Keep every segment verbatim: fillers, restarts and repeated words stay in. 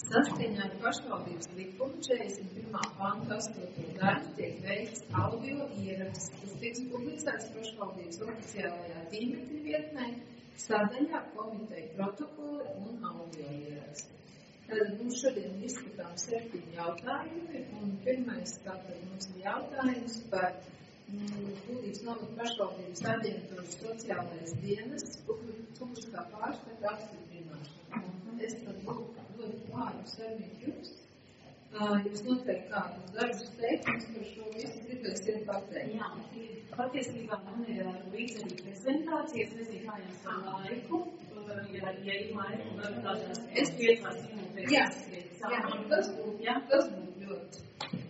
Saskaņā ar pašvaldības likumu četrdesmit pirmā panta astoto daļu tiek veikts audio ieraksts, kas tiks publicēts pašvaldības oficiālajā tīmekļa vietnē, sadaļā komiteja protokoli un audio ieraksti. Tad mums šodien diskutām septiņi jautājumi, un pirmais tātad mums ir jautājums par Kuldīgas novada pašvaldības aģentūras sociālais dienas publiskā pārskata apstiprināšanu. Es tad dodu vārdu Sarmīt jums. Jūs noteikti kādus dažus teikumus par šo visu gribēsiet pateikt. Jā, patiesībā man ir līdz arī prezentācija, es nezinu, kā jums ar laiku, ja, ja ir laiku, var tādās es piecās minūtēs. Jā, jā, tas būtu, jā, tas būtu ļoti.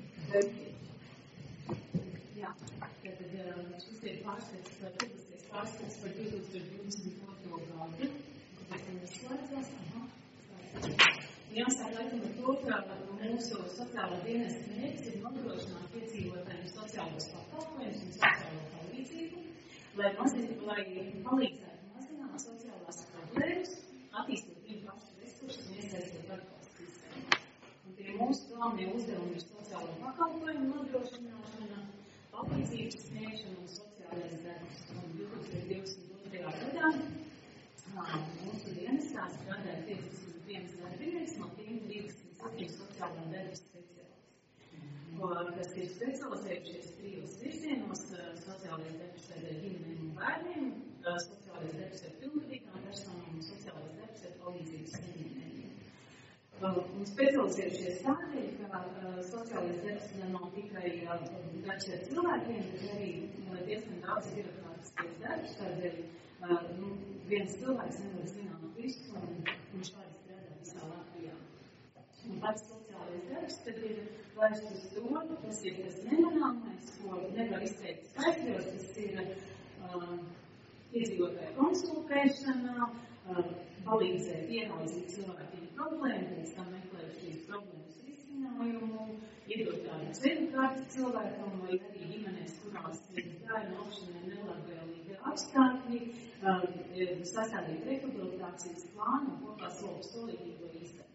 Jā, tad šis ir pārskats, publiskais pārskats par divi tūkstoši divdesmit otro gadu. Tas ir slēdzās, aha. Jāsāk laikam ar to, ka mūsu sociālā dienas mērķis ir nodrošināt iedzīvotājiem sociālos pakalpojumus un sociālo palīdzību, lai, mazin, lai palīdzētu mazināt sociālās problēmas, attīstot viņu pašu resursus un iesaistot atbalstu sistēmā. Un tie mūsu galvenie uzdevumi ir sociālo pakalpojumu nodrošināšana, palīdzības sniegšana un sociālais darbs. Un divi tūkstoši divdesmit otrajā gadā mūsu dienestā strādāja piecdesmit viens darbinieks, no tiem trīsdesmit septiņi sociālā darba speciālisti, kas ir specializējušies trijos virzienos - sociālais darbs ar ģimenēm un bērniem, sociālais darbs ar pilngadīgām personām un sociālais darbs ar palīdzības saņēmējiem. Un specializējušies tādēļ, ka sociālais darbs nav tikai darbs ar cilvēkiem, bet arī diezgan daudz birokrātiskais darbs, tādēļ nu, viens cilvēks nevar zināt visu, un viņš var strādāt visā Latvijā. Un pats sociālais darbs tad ir vērsts uz to, tas ir tas nemanāmais, ko nevar izteikt skaidros, tas ir uh, iedzīvotāju konsultēšana, uh, palīdzēt ieraudzīt cilvēkiem problēmu, pēc tam meklēt šīs problēmas risinājumu, iedot tādu ceļu kārti cilvēkam vai arī ģimenēs, kurās ir bērnu augšanai nelabvēlīgi apstākļi, uh, sastādīt rehabilitācijas plānu un kopā savu solītīgo īstenot.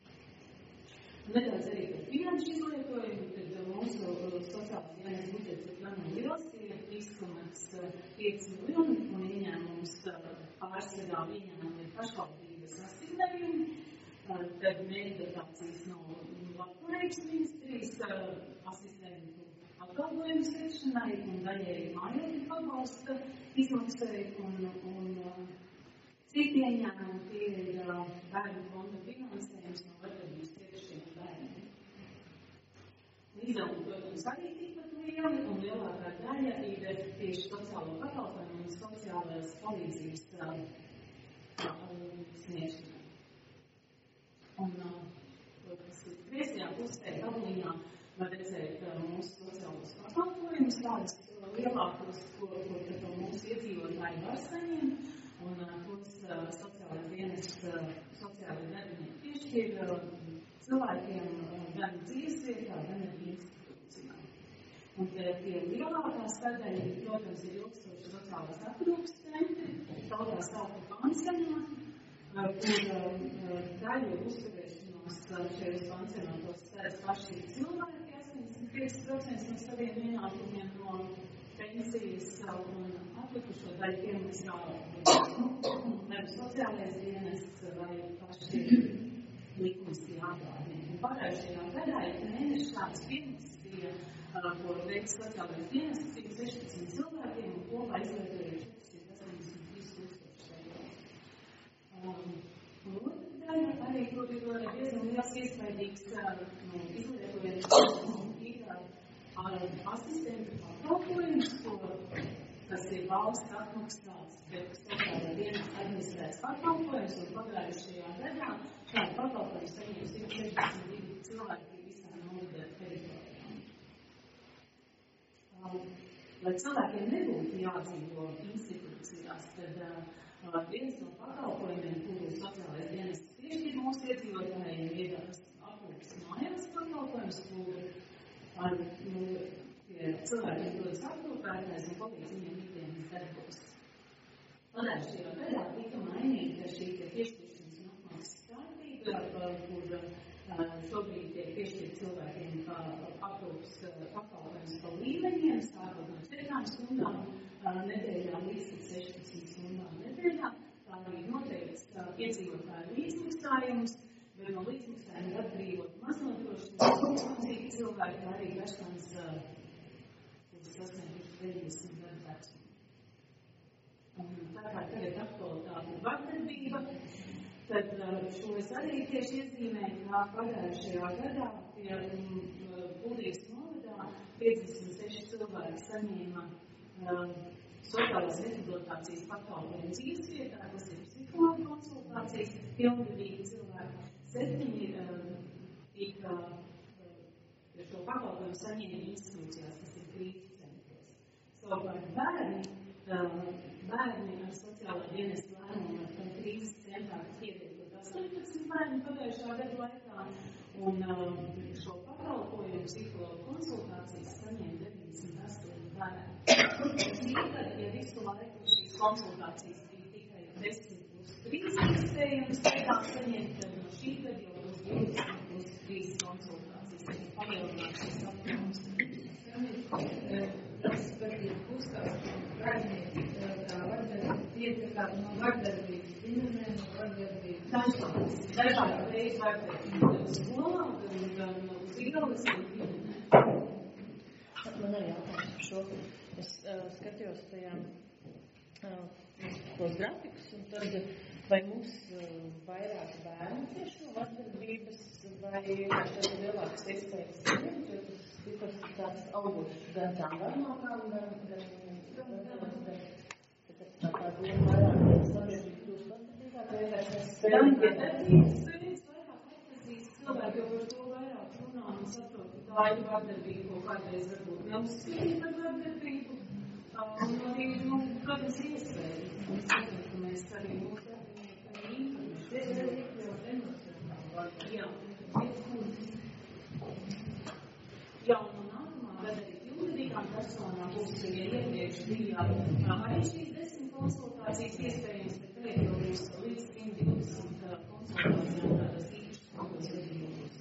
Nedaudz arī par finanšu izlietojumu, tad mūsu sociālās dienas budžets ir gana liels, ir trīs komats pieci miljoni un ieņēmums pārsvarā ieņēmumi ir pašvaldības asignējumi, tad mērķdotācijas no labklājības ministrijas asistentu atbalvojumu sekšanai un daļēji mājokļu pabalsta izmaksai un, un citi ieņēmumi tie ir bērnu fonda finansējums no vardarbības cietušiem bērniem. Izdevumi, protams, arī tikpat lieli un lielākā daļa ir tieši sociālo pakalpojumu un sociālās palīdzības sniegšanai. Un, protams, kreisajā pusē tabuliņā var redzēt mūsu sociālos pakalpojumus, tādas lielākos, ko, ko mūsu iedzīvotāji var saņemt, un tos sociālais dienas sociālai darbinieki piešķir cilvēkiem gan dzīvesvietā, gan arī institūcijā. Un tie, tie lielākā sadaļa, protams, ir ilgstoši sociālās aprūpes centri, tautā sauka pansionāti, kur daļu uzturēšanos šajos pansionātos sēdz paši cilvēki, astoņdesmit pieci procenti no saviem ienākumiem no pensijas un atlikušo daļu piemaksā vai sociālais dienests vai paši likumiskie atbādnieki. Un pagājušajā gadā ir mēneši tāds piemaksas bija, ko veiks sociālais dienests, cik sešpadsmit cilvēkiem un kopā izlietoja četrsimt astoņdesmit trīs tūkstoši eiro. Un otra daļa arī, kur ir diezgan liels iespaidīgs no izlietojums ir asistentu pakalpojums, kas ir valsts atmaksāts, bet sociālā dienas administrēts pakalpojums, un pagājušajā gadā šādu pakalpojumu saņem simt sešdesmit divi cilvēki visā novada teritorijām. Lai cilvēkiem nebūtu jādzīvo institūcijās, tad viens no pakalpojumiem, kuru sociālais dienas piešķir mūsu iedzīvotājiem, ir aprūpes mājās pakalpojums, kur ar nu, cilvēkiem dodas aprūpētājs un palīdz viņiem ikdienas darbos. Pagājušajā gadā tika mainīta šī piešķiršanas un apmaksas kārtība, darba, kur uh, šobrīd tiek piešķirt cilvēkiem kā aprūpas uh, pakalpojums pa līmeņiem, sākot no četrām stundām uh, nedēļā līdz sešpadsmit stundām nedēļā. Tā arī noteikts uh, iedzīvotāju līdzmaksājums, bet no līdzmaksājuma var brīvot maznodrošināšanas līdzīgi cilvēki, kā arī personas, kuras sasnieguši deviņdesmit gadu vecumu. Tā kā tagad aktualitāte ir vardarbība, tad šo es arī tieši iezīmēju, kā pagājušajā gadā pie Pūdīgas novadā piecdesmit seši cilvēki saņēma uh, sociālās rehabilitācijas pakalpojumu dzīvesvietā, kas ir psihologa konsultācijas, pilngadīgi cilvēki. Septiņi uh, tika uh, šo pakalpojumu saņēma institūcijās, kas ir krīzes centros. Savukārt bērni, uh, bērni ar sociālā dienesta lēmumu ar krīzes centrā piedēļot astoņpadsmit bērni pagājušā gada laikā, un uh, šo pakalpojumu psihologa konsultācijas saņēma deviņdesmit astoņi bērni. Tagad, ja visu laiku šīs konsultācijas bija tikai desmit plus trīs iespējams, tajā saņemt, tad no šī gada jau būs divdesmit plus trīs konsultācijas, tad palielināt šīs apjomos. Respektīvi, uzstāstīt bērniem tā vardarbība, ietekāt no vardarbības ģimenē, no vardarbības. Dažādas, dažādas reizes vardarbība gan skolā, gan uz ielas, gan ģimenē. Man arī jautājums par šo. Es uh, skatījos tajā uh, tos grafikus, un tad vai mums uh, vairāk bērnu tieši no vardarbības, vai vienkārši ir lielākas iespējas saņemt, jo tas tikos tāds augošs gan zambarnākām, gan, gan, gan, gan, gan, tā kā vien vairāk sabiedrība kļūst vardarbīgāk, vai vienkārši mēs spējam. Jā, vardarbības veids vairāk atpazīst cilvēki, jo par to vairāk runā un saprot, ka tā ir vardarbība, ko kādreiz varbūt neuzskatīt par vardarbību. Un arī, nu, protams, iespēja. Mēs saprotam, ka mēs arī mūsu darbinieki arī informēs. Es arī iekļaut emocionāli vardarbību. Jā, un nākamā gada arī pilngadīgām personām būs, ja iepriekš bija arī šīs desmit konsultācijas iespējams, bet tagad jau būs līdz simt divdesmit konsultācijām tādas īpašas konsultācijas.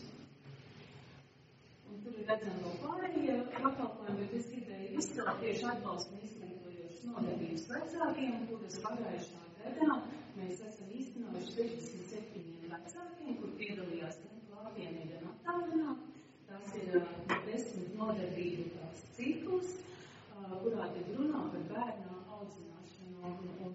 Un tur ir redzami vēl pārējie pakalpojumi, bet es gribēju izcelt tieši atbalstu un izglītojošas nodarbības vecākiem, kuras pagājušā gadā mēs esam īstenojuši sešdesmit septiņiem vecākiem, kur piedalījās gan klātienē, gan attālināti. Tas ir desmit nodarbību tās cikls, kurā tiek runā par bērnu audzināšanu un, un,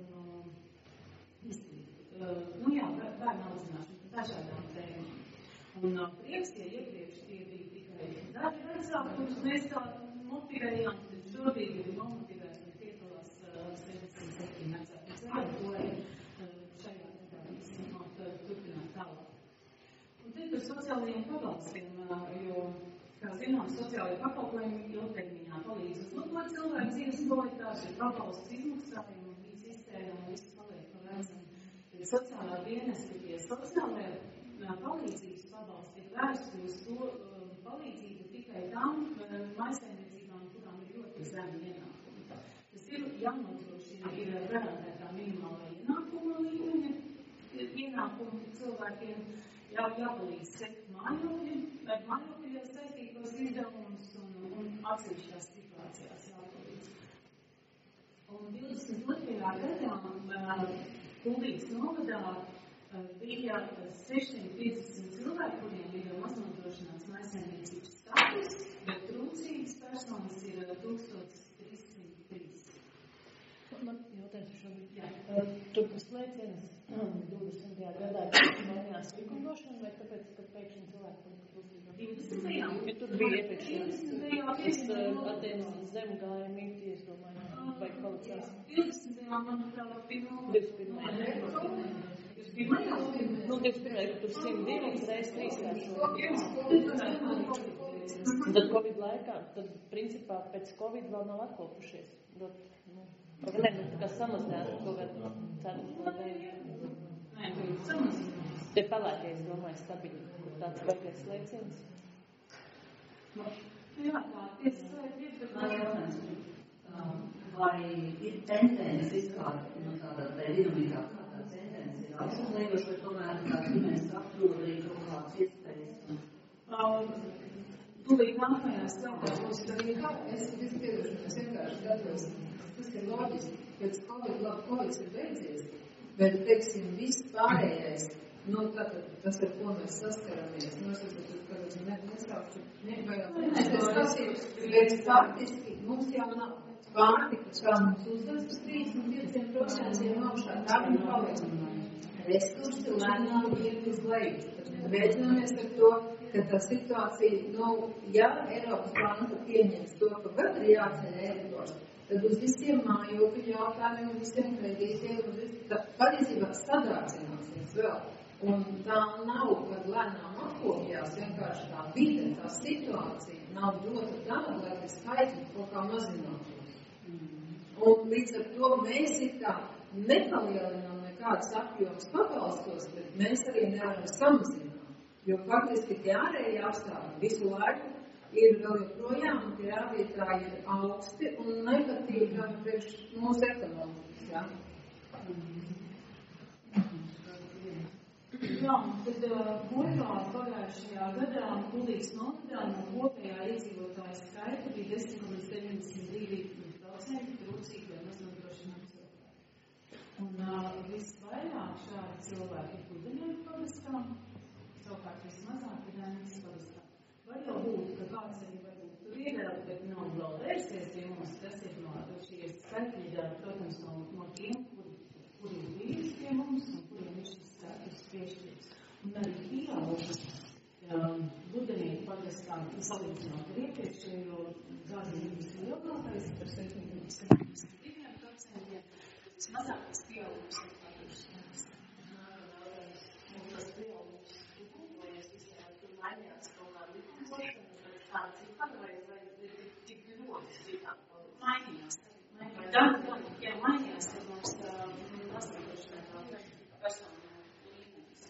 un izglītību. Nu jā, bērnu audzināšanu par dažādām tēmām. Un prieks, ja iepriekš tie bija tikai daži vecāki, kurus mēs tā motivējām, tad šobrīd ir nomotivēts un piedalās sešdesmit septiņi vecāki. Es varu to arī šajā gadā īstenot turpināt tālāk. Un te par sociālajiem pabalstiem, jo, kā zinām, sociālajie pakalpojumi ilgtermiņā palīdz uzlabot cilvēku dzīves kvalitāti, ir pabalsts izmaksājumu, līdz iztērēm, viss paliek pa vecam. Tad sociālā dienesta pie sociālajā palīdzības pabalsti ir vērsti uz to um, palīdzību tikai tām um, mājsaimniecībām, kurām ir ļoti zemi ienākumi. Tas ir jānodrošina, ir garantētā minimālā ienākuma līmeņa, ienākumi cilvēkiem jā, jāpalīdz sekt mājokļi, bet mājokļi jau saistītos izdevumus un, un atsevišķās situācijās jāpalīdz. Un divdesmit otrajā gadā Pūdīgas novadā bija sešsimt piecdesmit cilvēki, kuriem ir maznodrošināts mājsaimniecības status, bet trūcīgas personas ir tūkstoš trīs simt trīs. Man jautājums šobrīd. Jā. Tur tas lēcienas divdesmitajā gadā mainījās likumdošana, vai tāpēc, ka pēkšņi cilvēki palika trūcīgāk? divdesmitajā Ja tur bija iepriekšējās. Es Atēnas zemu gāju mītī, es domāju, vai kvalitātes. divdesmitajā, manuprāt, bija no divdesmitajā. Nu, divdesmit pirmajā, tur simt divi reiz trīskāršo. Un tad Covid laikā, tad principā pēc Covid vēl nav atkopušies. Dot, nu, ne, nu, tā kā samazināt kaut kādu ceturto vēju. Nē, tur samazināt. Te palēties, domāju, stabili, kur tāds baigais lēciens. Jā, tā, tiesas vai priekšlikums. Vai ir tendence izkārt, nu tāda tā dinamikā, kā tā tendence ir tāds liekas, vai tomēr tāds ģimenes aptrūda arī kaut kāds iespējas? Tūlīt nākamajās jautājumos arī kā es vispiedošu, es vienkārši skatos, tas ir loģiski, pēc Covid, labi, Covid ir beidzies, bet, teiksim, viss pārējais, nu, tātad tas, ar ko mēs saskaramies, nu, es esmu, ka es ne, nesākšu, ne, vai jau, ne, es skatījos, bet faktiski mums jau nav pārtika, kā mums uzdas uz trīsdesmit pieciem procentiem augšā, tā viņi paliek. Resursi lēnām iet uz leju. Mēģināmies ar to, ka tā situācija, nu, ja Eiropas banka pieņems to, ka vēl ir jāceļ Eiribors, tad uz visiem mājokļu jautājumiem, uz visiem kredītiem, uz visiem, tā patiesībā sadārdzināsies vēl. Un tā nav, kad lēnām apkopjās, vienkārši tā vide, tā situācija nav dota tāda, lai tas skaitļi kaut kā mazinātos. Un līdz ar to mēs ir tā nepalielinām nekādas apjomas pabalstos, bet mēs arī nevaram samazināt. Jo faktiski tie ārēji apstākļi visu laiku ir vēl joprojām, tie rādītāji ir augsti un nepatīkami priekš mūsu ekonomikas. Ja? Jā, tad kopā pagājušajā gadā Kulijas novadā no kopējā iedzīvotāja skaita bija desmit komats deviņdesmit divi procenti trūcīgi vai maznodrošināti. Un uh, visvairāk šādi cilvēki ir Pudenieku pagastā, savukārt vismazāk ir Rēnas pagastā. Var jau būt, ka kāds arī varbūt tur ir, bet nav vēl vērsies pie mums, tas ir no šie skaitļi, protams, no, no tiem, kuri, kuri ir bijis pie mums un kuriem ir šis skaitļus piešķirts. Un arī pieaugas um, Pudenieku pagastā, salīdzinot ar iepriekšējo gadu vislielākais par septiņdesmit diviem procentiem. Vismazākais pieaugums ir pārējus mēs. Un tas pieaugums ir gūpojies visā, tur mainījās kaut kā likumdošana, bet tā cipara vai, vai tik ļoti citāk? Mainījās. Gan, gan, ja mainījās, tad mums maznodrošinātā persona līmenis.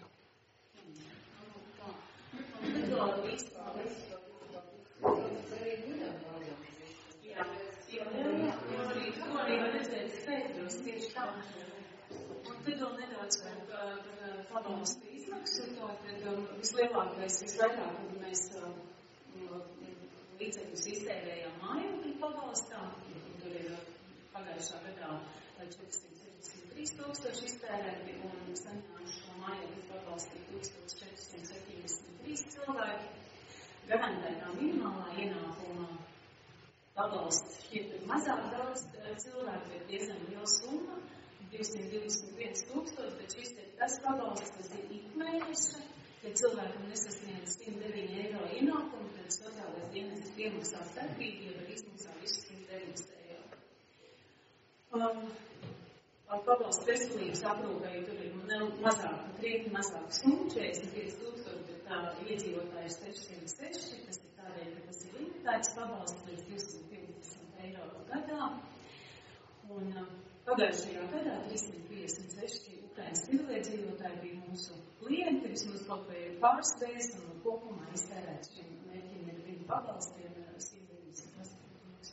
Un tad vēl vispār, vispār, arī guļam vēl. jā, jā, jā, jo arī to arī var redzēt skaidros tieši tā. Un tad vēl nedaudz par, par pabalstu izmaksu, to, kad um, vislielākais, visvairāk, kad mēs um, līdzekļus iztērējām mājokļu pabalstā, un tur ir pagājušā gadā četrsimt sešdesmit trīs tūkstoši iztērēti, un saņēmuši šo mājokļu pabalstu tūkstoš četri septiņdesmit trīs cilvēki. Garantētā minimālā ienākuma pabalsts šķiet mazāk daudz cilvēku, bet diezgan liela summa, divsimt divdesmit viens tūkstoši, bet šis ir tas pabalsts, kas ir ikmēneša, ja cilvēkam nesasniedz simt deviņi eiro ienākumu, tad sociālais dienests piemaksā starpīgi, ja var izmaksā visu simt deviņdesmit eiro. Um, pabalsts veselības aprūpēji tur ir mazāk, krietni mazāk summa, četrdesmit pieci tūkstoši, bet tā iedzīvotāji ir sešsimt seši, tas ir tādēļ, ka tas ir limitēts pabalsts līdz divsimt piecdesmit eiro gadā. Un uh, pagājušajā gadā trīssimt piecdesmit seši Ukrainas civiliedzīvotāji bija mūsu klienti, vismaz kaut vai pārspējas, un kopumā iztērēts šiem mērķiem ir viņu pabalstiem simt deviņdesmit astoņi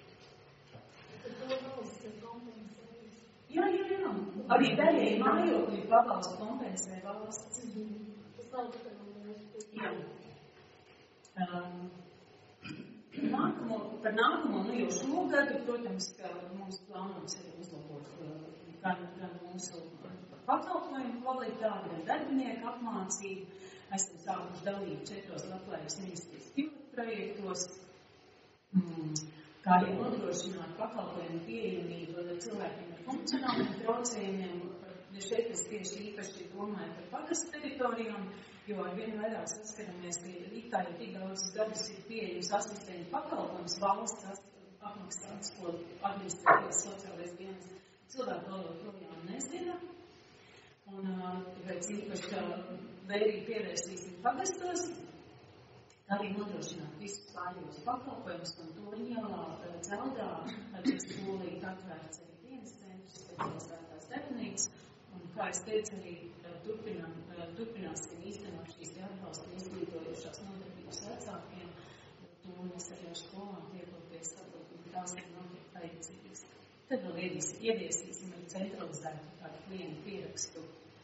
tūkstoši. Jā, jā, jā. Arī daļēji mājokļi pabalstu kompensē valsts. Tas nav tikai no mūsu. Jā. Um, nākamo, par nākamo, nu jau šogadu, protams, ka mums plānots ir uzlabot gan, gan mūsu pakalpojumu kvalitāti, gan darbinieku apmācību. Esam sākuši dalīt četros labklājības ministrijas pilotprojektos, mm, kā arī nodrošināt pakalpojumu pieejamību cilvēkiem ar funkcionāliem traucējumiem. Šeit es tieši īpaši domāju par pagastu teritorijām, jo ar vien vairāk saskaramies, ka it kā jau tik daudz gadus ir pieejams asistentu pakalpojums, valsts apmaksāts, ko administratīvas sociālais dienas cilvēku vēl joprojām nezina. Un tāpēc īpaši, ka vērīgi pievērsīsim pagastos, arī nodrošināt visus pārējos pakalpojumus, un to ielā Dzeldā arī skolīgi atvērts arī dienas centrs, specializētās darbnīcas. Un, kā es teicu, arī turpinām, turpināsim īstenot šīs atbalsta izglītojušās nodarbības vecākiem. To mēs arī ar skolām tiekoties saprotam, ka tās ir notiek vajadzīgas. Tad vēl ieviesīsim arī centralizētu tādu klientu pierakstu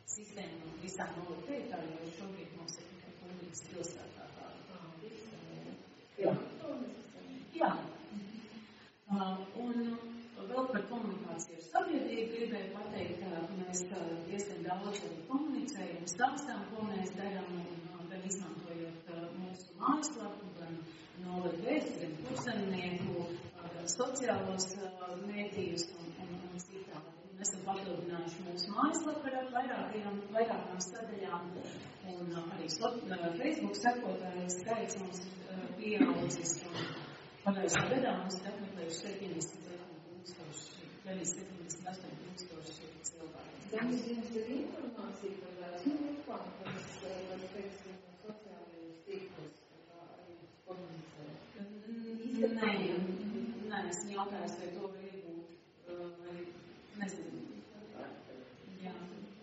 sistēmu visām novērtētājiem, jo šobrīd mums ir tikai publikas pilsētā tāda sistēma. Jā. Jā. Uh, un vēl par komunikāciju ar sabiedrību gribēju pateikt, ka mēs diezgan daudz komunicējam, stāstām, ko mēs darām, un gan izmantojot mūsu mājaslapu, gan novadu vēstu, gan kursemnieku, gan sociālos mēdījus un, un, un citādi. Mēs esam papildinājuši mūsu mājaslapu ar vairākajām, vairākām sadaļām, un arī so, Facebook sekotāju skaits mums pieaudzis, un pagājušajā gadā mums ir apmeklējuši septiņdesmit tūkstoši, septiņdesmit astoņi tūkstoši cilvēki. Jums jums ir informācija par vēsmu grupām, kas, vai teiksim, sociālajos tīklos, kā arī komunicē? Nē, nē, esmu jautājis, vai to var iegūt, vai nezinu. Jā.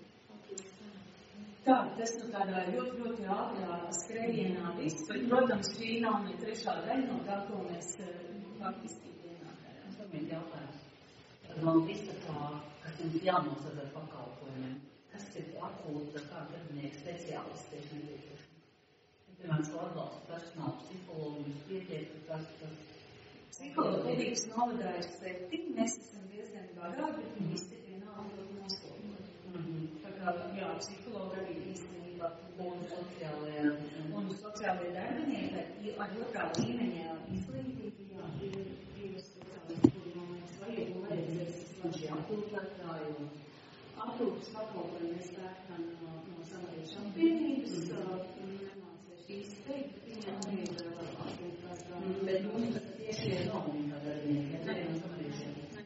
Tā, tas nu tādā ļoti, ļoti ātrā skrējienā viss, bet, protams, šī nav ne trešā daļa no tā, ko mēs faktiski dienā darām. Tas ir jautājums. No visa tā, kas jums jānosaka ar pakalpojumiem, kas ir akūta, kā darbinieki speciālisti tieši nepieciešami? Piemēram, šo atbalstu personālu psihologu, jums pietiek, kas tas... Psiholoģijas novadā ir septiņi, mēs esam diezgan bagāti, bet visi ir vienalga noslogoti. Mm-hmm. Tā kā, jā, psihologa arī īstenībā un sociālajā un sociālajā darbinieki ar otrā līmeņa izglītību, jā, ir divas sociālajās, kuri man liekas vajag un vajadzēs šī aprūpētāji un aprūpas pakalpojumi mēs pērkam no, no samariešu apvienības, nemācieši izteikt, bet viņiem arī ir aprūpētāji. Bet mums tas tieši ir nominā darbinieki, ja arī no samariešiem.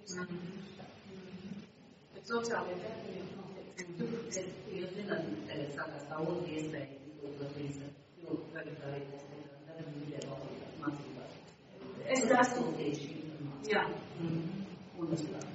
Bet sociālajie darbinieki noteikti. Jūs zināt, tagad sākās tā otra iespēja, izglītot līdz ļoti vegetārī, mēs teikām, darbi vidē valodās mācībās. Es esmu tieši informāciju. Jā. Un tas tā.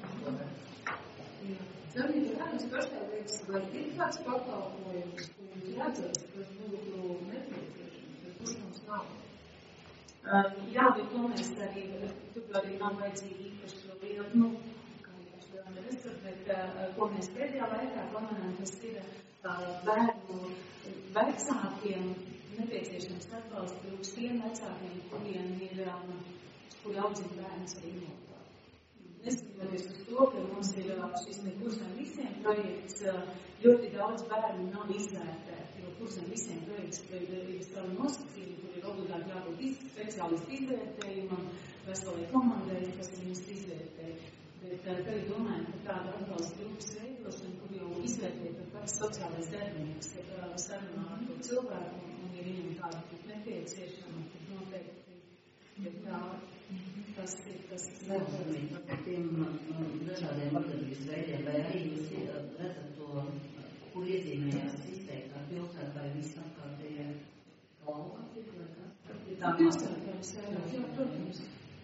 Zaniet, kā jums pašā liekas, vai ir kāds pakalpojums, ko jūs redzat, kas būtu nepieciešams, bet kurš mums nav? Uh, jā, bet to mēs arī, tur arī nav vajadzīgi īpaši liela, nu, kā īpaši liela neresat, bet uh, ko mēs pēdējā laikā pamanām, kas ir uh, bērnu vecākiem nepieciešams atbalsts priekš tiem vecākiem, kuriem ir, um, kuri audzina bērnus ar invaliditāti. Neskatoties uz to, ka mums ir šis kursam visiem projekts, ļoti daudz bērnu nav izvērtēti, jo kursam visiem projekts ir, ir savu nosacījumu, kur ir obligāti jābūt iz, speciālistu izvērtējumam, veselai komandai, kas viņus izvērtē. Bet tagad domājam, ka tāda atbalsta grupas veidošana, kur jau izvērtē par pats sociālais darbinieks, ka sarunā ar to cilvēku, un ja viņam tāda būtu nepieciešama, tad noteikti ir tā. Tas ir tas Vēlsamīgi par tiem dažādiem vardarbības veidiem, vai arī jūs redzat to, kur iezīmējās izteiktā pilsētā, vai viss apkārtējie lauka? Tā pilsētājums, jā, protams.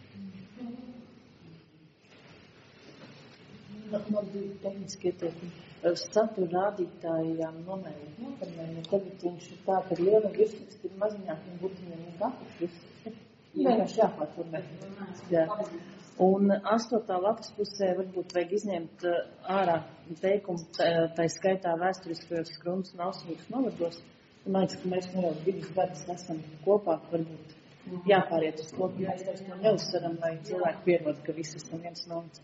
Man bija tehniski ieteikumi. Satura rādītājām nomērīt notarmēm, un tagad viņš ir tā, ka liela virsraksti ir maziņāk, un būtu viņam nekāpēc virsraksti. Vienkārši jāpārformē. Jā. Un astotā lapas pusē varbūt vajag izņemt ārā teikumu, tā skaitā vēsturiskajos Skrundas un Austrijas novados. Un man liekas, ka mēs nu jau divas gadus esam kopā, varbūt jāpāriet uz to, ka mēs vairs to neuzsveram, lai cilvēki pierod, ka visi esam viens novads.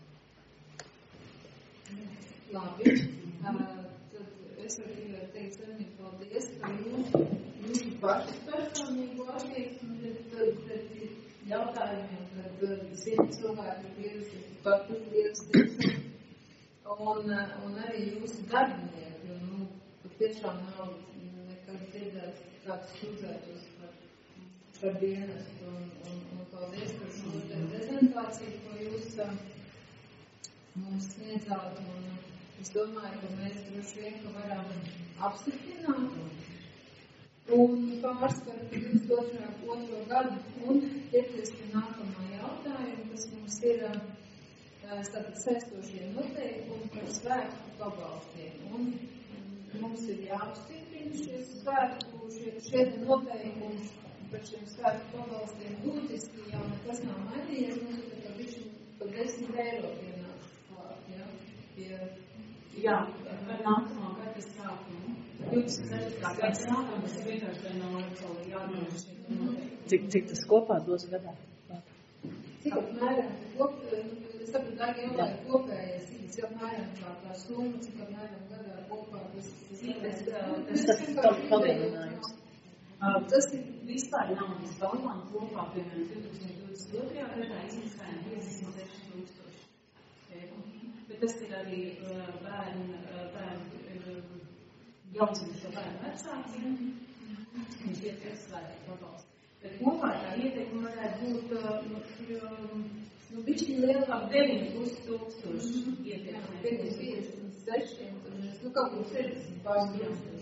Labi. Uh, tad es varu tikai teikt Zaniņu paldies par jūsu, jūsu pašu personīgo attieksmi pret, pret jautājumiem, kad zina cilvēki ir pieredzējuši pat pieredzējuši. Un, un arī jūsu darbinieki, nu, patiešām nav nekad dzirdēts kāds sūdzētos par, par dienestu. Un, un, un paldies par šo prezentāciju, ko jūs um, mums sniedzāt. Un es domāju, ka mēs droši vien, ka varam apstiprināt un pārskatu divdesmit otro gadu un ķerties pie nākamā jautājuma, kas mums ir tātad saistošie noteikumi par svētku pabalstiem. Un mums ir jāapstiprina šie svētku, šie, šie noteikumi par šiem svētku pabalstiem. Būtiski jau nekas nav mainījies, mums ir tā bišķi par desmit eiro pienāks klāt, ja? Pie, Jā, par nākamā gada gada sākumu. divdesmit sešā gada sākumu tas vienkārši vienmēr atkal jāatgriež šeit noteikti. Cik, cik tas kopā dos gadā? Cik apmēram, kop, es saprotu, Dagi jau lai kopējais, cik apmēram kā tā summa, cik apmēram gadā kopā tas Tas tas palielinājums. Tas ir vispār naudas balvām kopā, piemēram, divtūkstoš divdesmit otrajā gadā izmaksājām piecdesmit seši tūkstoši. Bet tas ir arī bērnu, bērnu, jaundzimušo bērnu vecākiem, viņš iet iesvētīt pabalstu. Bet kopā tā ieteikuma varētu būt, nu, bišķi lielāk deviņi pus tūkstoši ieteikumi. piecdesmit seši, nu, kaut kur sešdesmit pārstāvjums.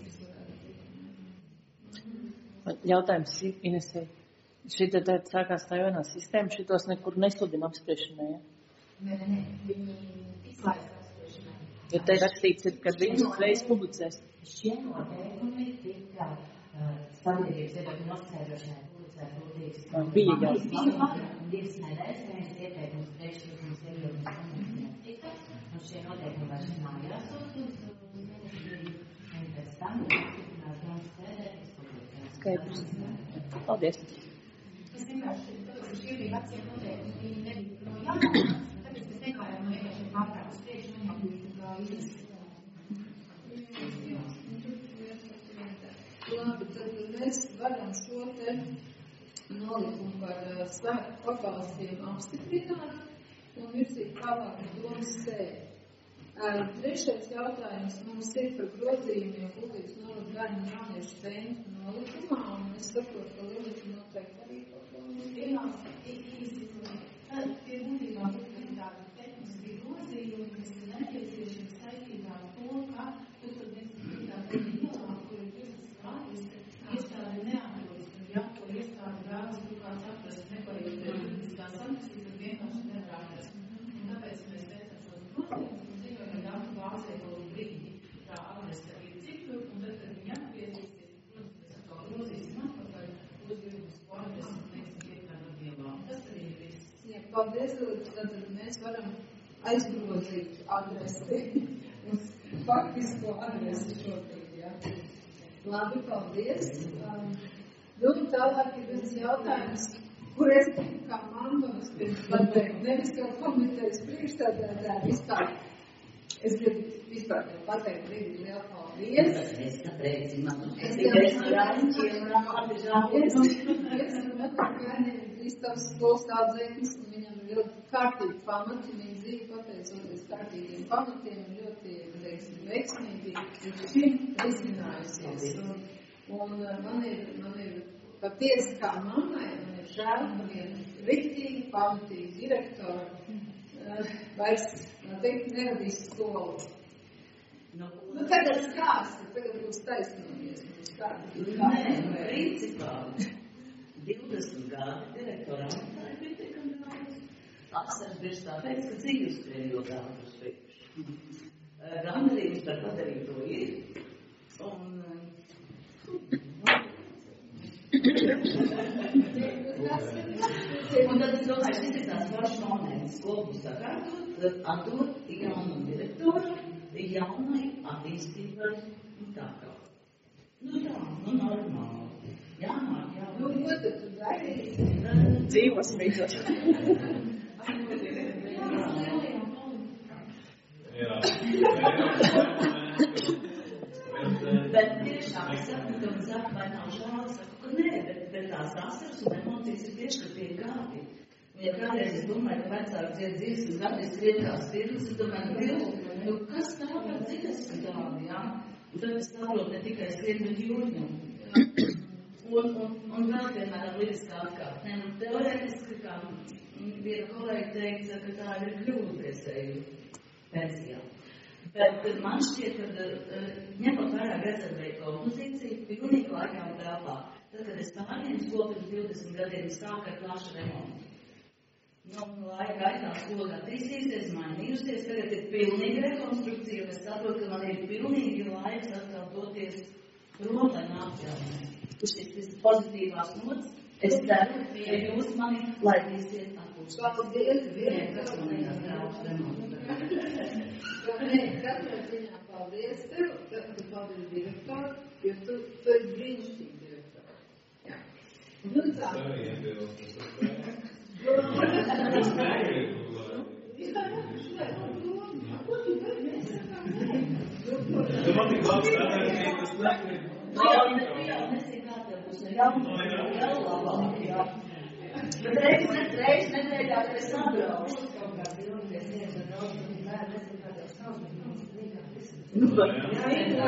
Jautājums Inesei. Šī tad sākās tā jaunā sistēma, šitos nekur nesludina apspriešanai, ja? Nē, nē, nē, viņi izlaida apspriešanai. Jo te rakstīts ir, kad viņus uzreiz publicēs. Šie noteikumi tika uh, sabiedrības viedokļu noskaidrošanai publicēt būtības. Bija jau. Divas nedēļas, viens ieteikums priekšlikums iekļautums komunikācijā tika, un šie noteikumi vairs nav jāsūt uz ministriju, un pēc tam apstiprinās domas sēdē, kas publicēs. Skaidrs. Paldies. Es vienkārši, tāpēc, ka šie bija vecie noteikumi, viņi nebija no jaunās, tāpēc mēs nekārējām no vienkārši pārāk uz priekšu, un jau bija kā izsaka. Labi, tad mēs varam šo te nolikumu par svētku pabalstiem apstiprināt un virzīt tālāk uz domas sēdi. Trešais jautājums mums ir par grozījumiem Kultūras novada bērnu jauniešu centru nolikumā, un es saprotu, ka Lilita noteikti arī kaut ko mums Vienās īstenībā, tad tie būtībā ir tādi tehniski grozījumi, kas ir nepieciešami saistībā ar to, ka tūkstoš deviņsimt septiņdesmit ielā, kur ir divas klājas, iestāde neatrodas, un ja ko iestāde vēlas kaut kāds atrast nepareizi pēc juridiskās atrast, tad vienkārši nevar atrast. Un tāpēc mēs veicam šos grozījumus un ziņojam datu bāzē kaut brīdi. Tā adrese ir citur, un tad, kad viņi atgriezīsies, protams, mēs atkal grozīsim atpakaļ uz juridisku adresi un teiksim piekādā dievā. Tas arī ir viss. Jā, paldies, tad mēs varam aizgrozīt adresi uz faktisko adresi šobrīd, jā. Labi, paldies. Um, nu, tālāk ir viens jautājums, kur es kā mandonas pirms pateikt, nevis kā komitejas priekšstādātāji vispār. Es gribu vispār tev pateikt brīdī lielu paldies. Es tāpēc, man Es tikai rāņķiem rādi žālies. Es metu bērniem Kristāvs skolas audzēknis, un viņam ir ļoti kārtīgi pamati, viņa dzīve pateicoties kārtīgiem pamatiem, ļoti, teiksim, veiksmīgi, līdz šim risinājusies. Un, un man ir, man ir patiesi kā mammai, man ir žēl, ka viena riktīgi, pamatīgi direktora uh, vairs, man teikt, neradīs skolu. Nu, Nu, tagad skāsti, tagad būs taisnojies. nē, principā, divdesmit gadi direktorām, tā ir pietiekami daudz. Aksars bieži tā teica, ka dzīves skrien ļoti daudz uz priekšu. Gandarījums par padarīto ir, un un tad es domāju, šis ir tās pašas moments, skolu būs sakārtot, atdot jaunu direktoru, jaunai attīstībai un tā kā. Nu tā, nu normāli. Jāmāk, jāmāk. Nu, ko tad tu darīsi? Dzīvos beidzot. Jā. Bet tiešām es saku, ka man saka, vai nav žēl, saku, ka nē, bet, bet tās asaras un emocijas ir tieši, ka tie gadi. Un ja kādreiz es domāju, ka vecāki dzied dzīves un gadi skrien kā stirnas, es domāju, ka Dievs, nu kas tā par dzīves tādi, jā? Un tad es saprotu ne tikai skrien, bet jūņu. Un, un, un vēl vienmēr lieliskā atkārtnē. Nu, teorētiski, kā viena kolēģi teica, ka tā ir kļūda piesēju pensijā. Bet man šķiet, ka ņemot vērā rezervēju kompozīciju, pilnīgi laikā un telpā. Tad, kad es pārņēmu skolu pirms divdesmit gadiem, sāku ar plašu remontu. Nu, laika gaitā skola attīstīsies, mainījusies, tagad ir pilnīga rekonstrukcija, un es saprotu, ka man ir pilnīgi laiks atkal doties prom, lai nākt jaunai. Uz šīs pozitīvās nots, Es ceru, ka jūs mani laidīsiet atpūst. Paldies, Vienīgi, kas manījās daudz demonstrēt. Nē, katrā ziņā paldies tev, ka tu paldies direktoru, jo tu, tu esi brīnišķīgi direktori. Jā. Nu tā. Tu man tik labs strādāji, ka tas negrib. Jā, bet tu jau nezinu, kā tev būs nejauni, jau labāk, jā. Bet reiz, reiz nedēļā, kad es atbraucu. Nu, bet jā, jā,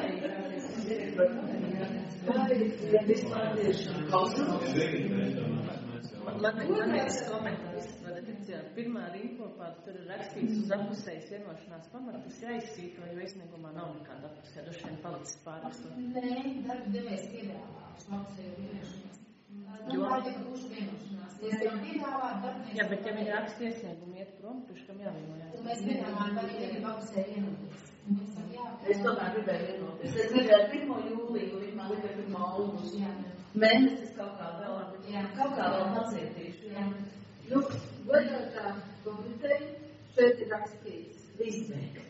Man ir komentārs, vai detekcijā. Pirmā rīkopā tur ir rakstīts uz apusējas vienošanās pamatas jāizsīto, jo iesniegumā nav nekāda apusē, droši vien palicis pārrakstot. Nē, darba devējs piedāvā uz apusēju vienošanās. Nu, tā ir būšu vienošanās. Ja jau piedāvā, darbinieks... Jā, bet ja viņi raksta iesniegumu iet prom, kurš kam jāvienojās? Un mēs piedāvājam, vai viņi grib apusēju vienoties. Es tomēr gribēju vienoties. Es gribēju pirmo jūliju, viņi man lika pirmo augustu. Mēnesis kaut kā vēl, kaut kā vēl pacietīšu. Nu, godātā komiteja, šeit ir rakstīts. Izbeigt.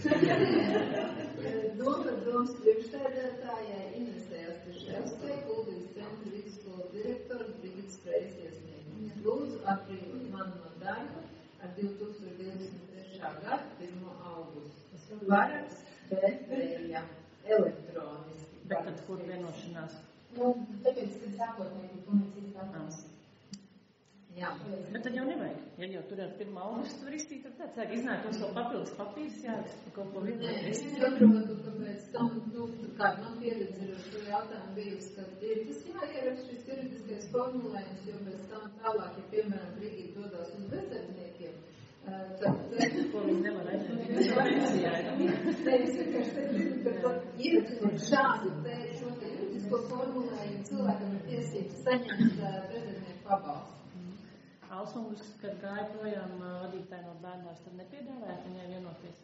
Doma domas priekšsēdētājai Inesē Astaševskai, Kultūras centra vidusskolas direktors Brigitas Frejas iesniegums. Lūdzu atbrīvot manu no darba ar divi tūkstoši divdesmit trešā gada pirmo augustu. Varaksts Bēja elektroniski. Bet tad kur vienošanās? Nu, tāpēc, kad sākotnēji ir publicīs datums. Jā. Bet tad jau nevajag. Ja jau tur ar pirmo augustu var iztīt, tad tāds sāk iznāk tos vēl papildus papīrs, jāraksta kaut ko vienu. Nē, es saprotu, ka pēc tam, nu, kā man pieredze ir ar šo jautājumu bijusi, ka ir tas jāieraksta šis juridiskais formulējums, jo pēc tam tālāk, ja piemēram Brigita dodās uz bezdarbniekiem, tad... Ko viņi nevar aizvēt? Nē, es vienkārši te gribu, ka ierakstot šādu te šo te juridisko formulējumu cilvēkam ir tiesības saņemt bezdarbnieku pabalstu. Alsungus, kad gāja projām vadītāji no bērnās, tad nepiedāvājāt viņai vienoties?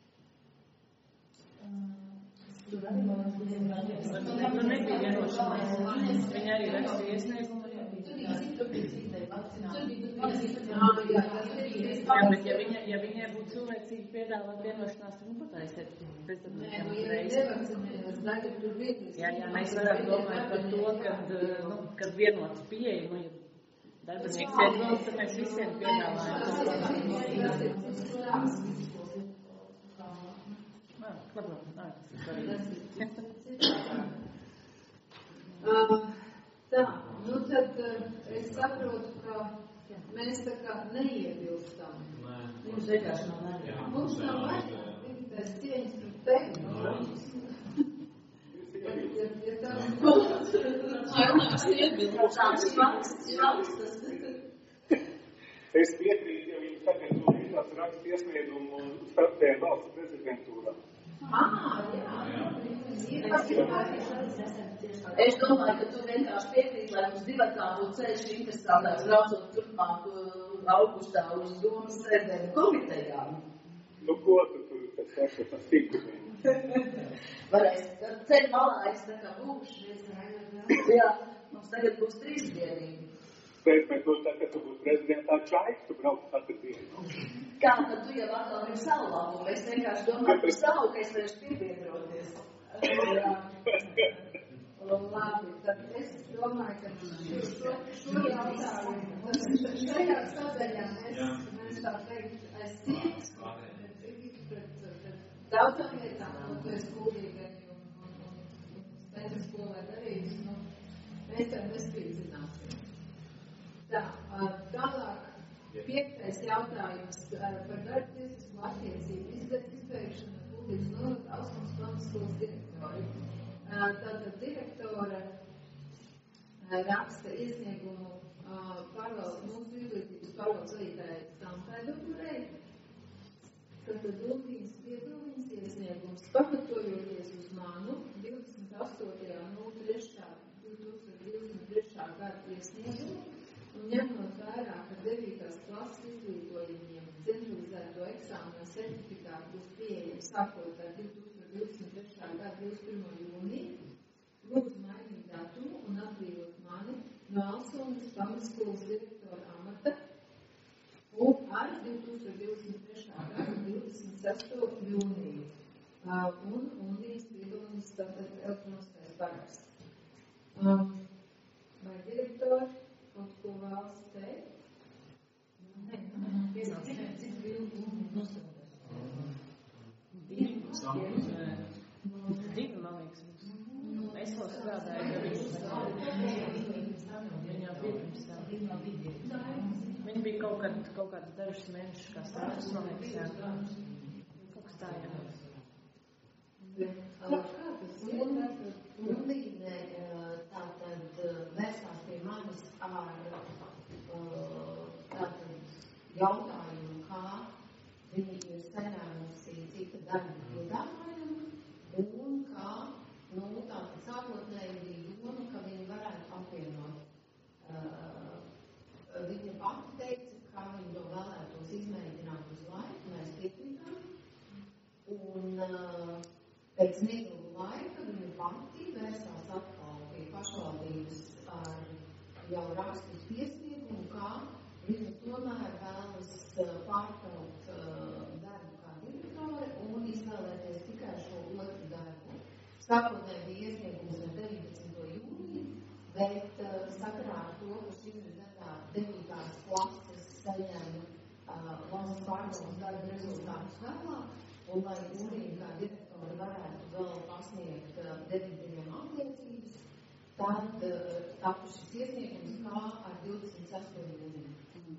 Tur arī man nebija vienošanās. Viņa arī rakstīja iesniegumu. Tur bija citai vakcinācija. Jā, bet ja, viņa, ja viņai būtu cilvēcīgi piedāvāt vienošanās, tad nu pat aiziet bezdarbniekiem uzreiz. Jā, jā, mēs varam domāt par to, kad, nu, kad vienots pieeja, nu, ja darbinieks iet vēl, tad mēs visiem piedāvājam. Nā, klabāk, nā, tas ir Tā, nu tad es saprotu, ka mēs tā kā neiebilstam. Mums vienkārši nav vajag. Mums nav vajag, tas cieņas pret tevi. Ja tās Tāds fakts, šaustas. Es piekrītu, ja viņi tagad to izlās raksta iesniegumu starptējā valsts prezidentūrā. Ah, jā. Es domāju, ka tu vienkārši piekrīt, lai mums divatā būtu ceļš interesantāk braucot turpmāk augustā uz domas sēdēm komitejām. Nu, ko tu tur pēc saka, tas tikumi? Varēs, ceļu malā es tā kā būšu. Jā, mums tagad būs trīs dienīgi. Bet, bet tu tā, ka tu būs prezidentā čaiks, tu brauc katru dienu. Kā tad tu jau atkal ir savu labumu? Es vienkārši domāju par savu, ka es varēšu piebiedroties. Labi, tad es domāju, ka šo, šo, šo jautājumu, šajā sadaļā mēs, mēs tā teikt aizsīgs pret daudzām lietām, ko tu esi kūrīgai un, un, un, un spēcas, ko var darīt, nu, mēs tev nespīdzināsim. Tā, tālāk, piektais jautājums par darba tiesisku attiecību izbeigšanu Kultūras novada Austrums pamatskolas direktori. Tātad direktore raksta iesniegumu pārvaldes mūsu izglītības pārvaldes vadītāji Santai Dukurei. Tātad Lūdīnas Piedruviņas iesniegums pamatojoties uz manu divdesmit astotajā nulles trešā divi tūkstoši divdesmit trešā gada iesniegumu un ņemot vērā, ka devītās klases izglītojumiem centralizēto eksāmenu certifikātu būs pieejams sākot ar divi tūkstoši divdesmit trešā gada divdesmit pirmā jūnija, lūdzu mainīt datumu un atbrīvot mani no no Alsunas pamatskolas direktora amata un ar divtūkstoš divdesmit trešā gada divdesmit sesto jūniju. Uh, un Undijas Pīdonas tātad elektroniskais paraksts. Um, vai direktori kaut ko vēlas teikt? Nē, nē, cik bildi nosaudas. Divi, divi, man liekas, mums. Es vēl strādāju, ka viņš strādāju. Viņa bija pirms tā. Viņa bija kaut kād, kaut kāds dažus mēnešus kā strādājus, man liekas, jā. Kaut kas tā jā. Kā tas ir? Undīne tātad vērsās pie manis ar tātad jautājumu, kā viņi ir saņēmusi cita darba piedāvājumu un kā, nu, tātad sākotnēji bija doma, ka viņi varētu apvienot. Viņa pati teica, kā viņi to vēlētos izmēģināt uz laiku, mēs piekritām. Un pēc neilga laika viņa pati vērsās atkal pie pašvaldības ar jau rakstus iesniegumu, kā viņa tomēr vēlas pārtraukt darbu kā direktore un izvēlēties tikai šo otru darbu. Sākotnēji bija iesniegums ar deviņpadsmito jūniju, bet sakarā ar to, ka šim ir gadā devītās klases saņem valsts pārvaldes darba rezultātus vēlāk, un lai Undīna kā direktori varētu vēl pasniegt devītajiem apliecības, tad tapu šis iesniegums kā ar divdesmit sesto jūniju.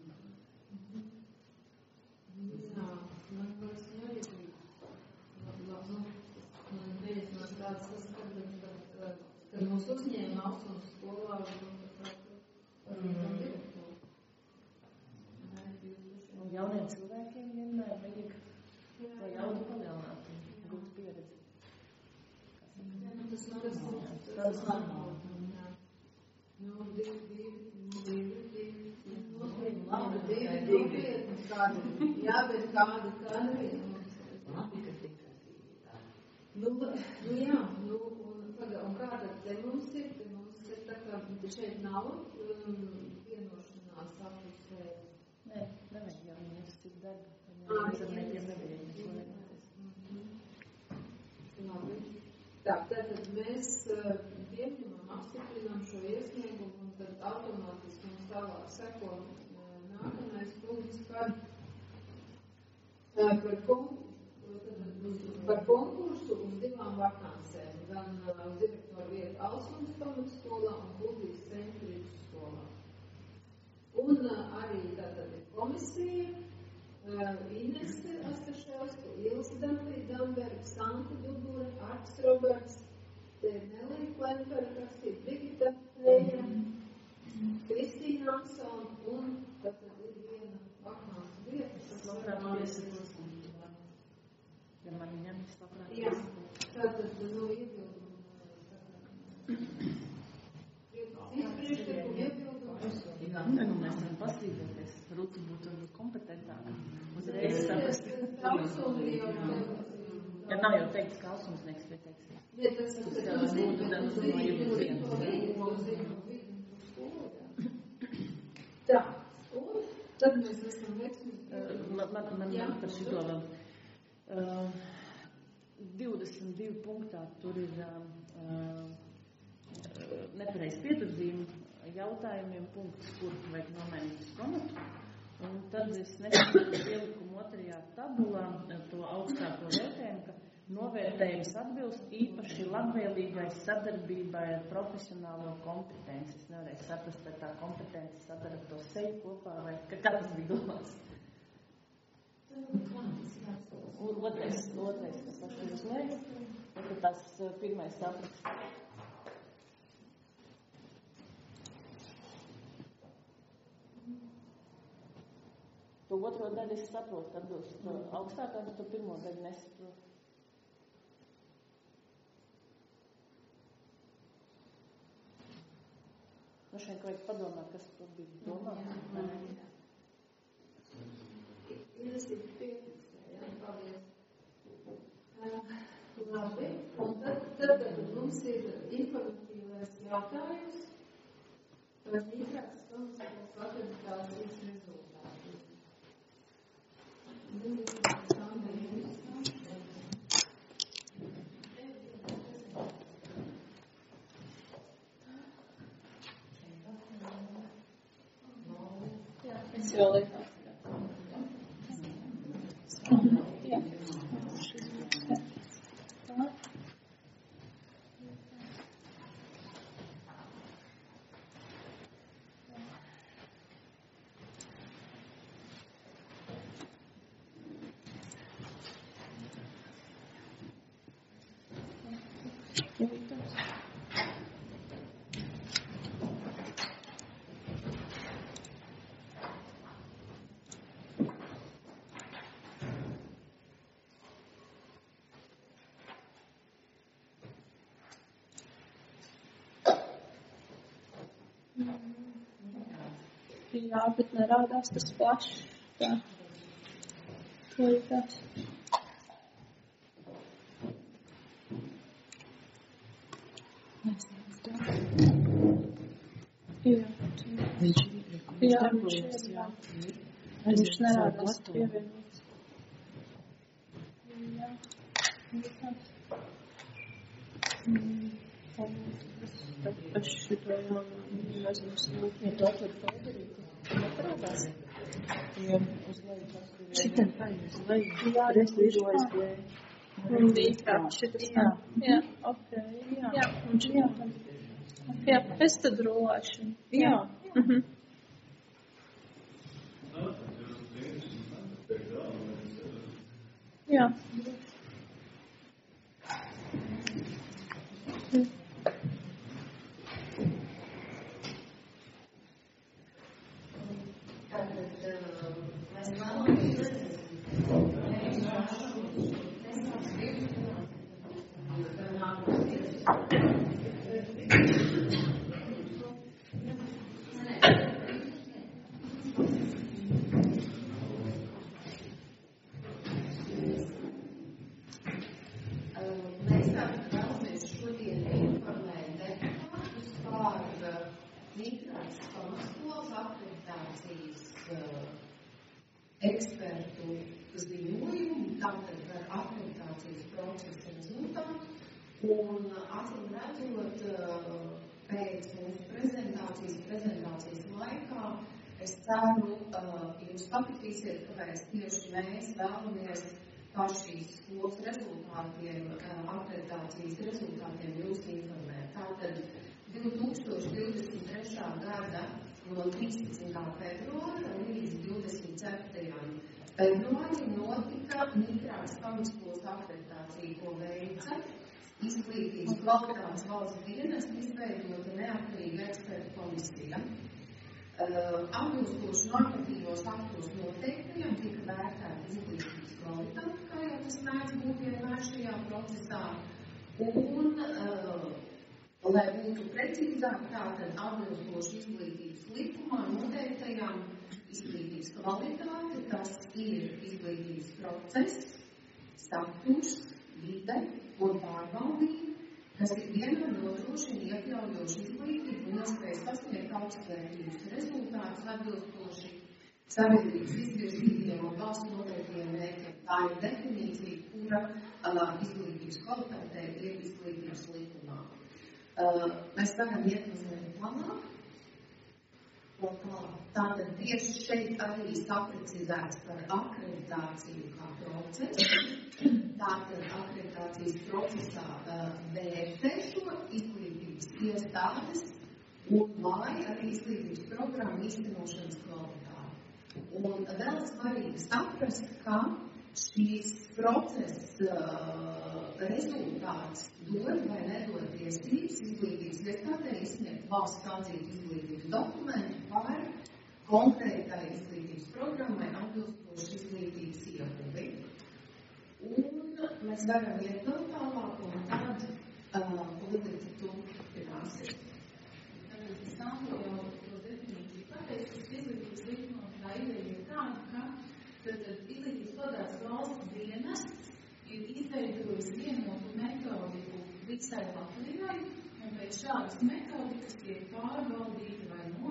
Jā, man liekas, jāiet. Nu, man beidzās tāds saskatījums, kad mūs uzņēma Alsunas skolā par direktoru. Jauniem cilvēkiem vienmēr vajag lai jaudu palielināt un gūt pieredzi. Jā, nu tas nav tas tas normāli. Nu, divi, divi, divi, divi, nopietni, labi, divi, nopietni, kādi, jā, bet kādi, kādi. Labi, ka tikai tā. Nu, nu jā, nu, un, un kāda te mums ir, te mums ir tā kā, te šeit nav um, vienošanās apusē. Nē, nevajag jau viņas cik darba. Viņam nebija neko vienoties. Labi. Tā, tātad mēs pieņemam, apstiprinām šo iesniegumu un tad automātiski mums tālāk seko nākamais punkts par, par, konkursu, par konkursu uz divām vakansēm, gan uz direktoru vietu Alsunas pamatskolā un Kuldijas centra vidusskolā. Un arī tātad ir komisija, Inese Astaševska, Ilsa Damberga, Santa Dubure, Arts Roberts, Nelija Klempera, kas ir Brigita Leja, Kristīna Ansona un tātad ir viena vakāns vieta. Tas labprāt piesakos. Ja man viņam viss labprāt Jā, piesakos. tātad no iebildumu. Izpriekšlikumu iebildumu. Jā, nu mēs varam pastrīdēties. Rūta būtu kompetentāka. Uzreiz saprast. Ja nav jau teikts, ka Alsunsnieks pieteiksies. Ja tas ir tas būtu dažs no iebildumu. Tā, un tad mēs esam veiksmīgi. Man, man, man par šito vēl. Uh, divdesmit divi punktā tur ir uh, nepareiz pieturzīme jautājumiem punktus, kur vajag nomainīt uz komatu. Un tad es nesaprotu ielikumu otrajā tabulā to augstāko vērtējumu, ka novērtējums atbilst īpaši labvēlīgai sadarbībai ar profesionālo kompetenci. Es nevarēju saprast, vai tā kompetence sadara to seju kopā, vai ka kā tas bija domāts. Un otrais, otrais, kas paši uzlēja, ka tas pirmais sapraksts. To otro daļu es saprotu, kad atbilst augstākā, bet to pirmo daļu nesaprotu. Nu, šeit vajag padomāt, kas tur bija domāt. Ir tas ir pietiks, jā, paldies. Labi, un tad, tad mums ir informatīvais jautājums Par nitrātas pamatsskolas akreditācijas rezultātiem. Es jau liekas. Jā. Jā, bet nerādās tas plašs. Tā. Liekas. Jā. Viņš ir. Jā, viņš ir. Jā. Viņš nerādās pievienots. Jā. Liekas. Mm. Es šito jau nezinu. Ja to tur padarīt, neparādās. Jo uz leju tas ir. Šitam paņem uz leju. Jā, es līdzojas pie. Un dīkā šitas. Jā, jā, ok, jā. Jā, un šitam. Jā, es tad rulāšu. Jā. Mhm. Jā. Ekspertu ziņojumu, tātad par akreditācijas procesa rezultātu, un acīm redzot, pēc mūsu prezentācijas, prezentācijas laikā, es ceru, jūs papratīsiet, kāpēc tieši mēs vēlamies par šīs skolas rezultātiem, akreditācijas rezultātiem jūs informēt. Tātad divi tūkstoši divdesmit trešā gada no trīspadsmitā februāra līdz divdesmit ceturtajam februārim notika Nitrātas pamatskolas akreditācija, ko veica Izglītības kvalitātes valsts dienesta izveidota neatkarīga ekspertu komisija. Atbilstoši normatīvos aktos noteiktajiem tika vērtēta izglītības kvalitāte, kā jau tas mēdz būt vienmēr šajā procesā, un lai būtu precīzāk, tātad atbilstoši izglītības likumā noteiktajām izglītības kvalitāte, tas ir izglītības process, saturs, vide un pārvaldība, kas ir vienmēr nodrošina iekļaujošu izglītību un iespējas sasniegt augstvērtīgus rezultātus atbilstoši sabiedrības izvirzītiem un valsts noteiktajiem mērķiem. Tā ir definīcija, kura uh, izglītības kvalitātē ir izglītības likumā. Uh, mēs varam iet mazliet tālāk. Tātad tieši šeit arī saprecizēts par akreditāciju kā procesu. Tātad akreditācijas procesā uh, vērtē šo izglītības iestādes un vai arī izglītības programmu īstenošanas kvalitāti. Un vēl svarīgi saprast, ka šīs procesa uh, rezultāts dod vai nedod tiesības izglītības iestādē izsniegt valsts atzītu izglītības dokumentu par konkrētai izglītības programmai atbilstoši izglītības ieguvi. Un mēs varam iet vēl tālāk, un tad uh, Lilita tu turpināsi. Tātad es sāku jau to definīciju pateikt, ka izglītības likumā tā ideja ir tāda, ka tad izglītības kvalitātes valsts dienests ir izveidojis vienotu metodiku visai Latvijai, un pēc šādas metodikas tiek pārbaudīta vai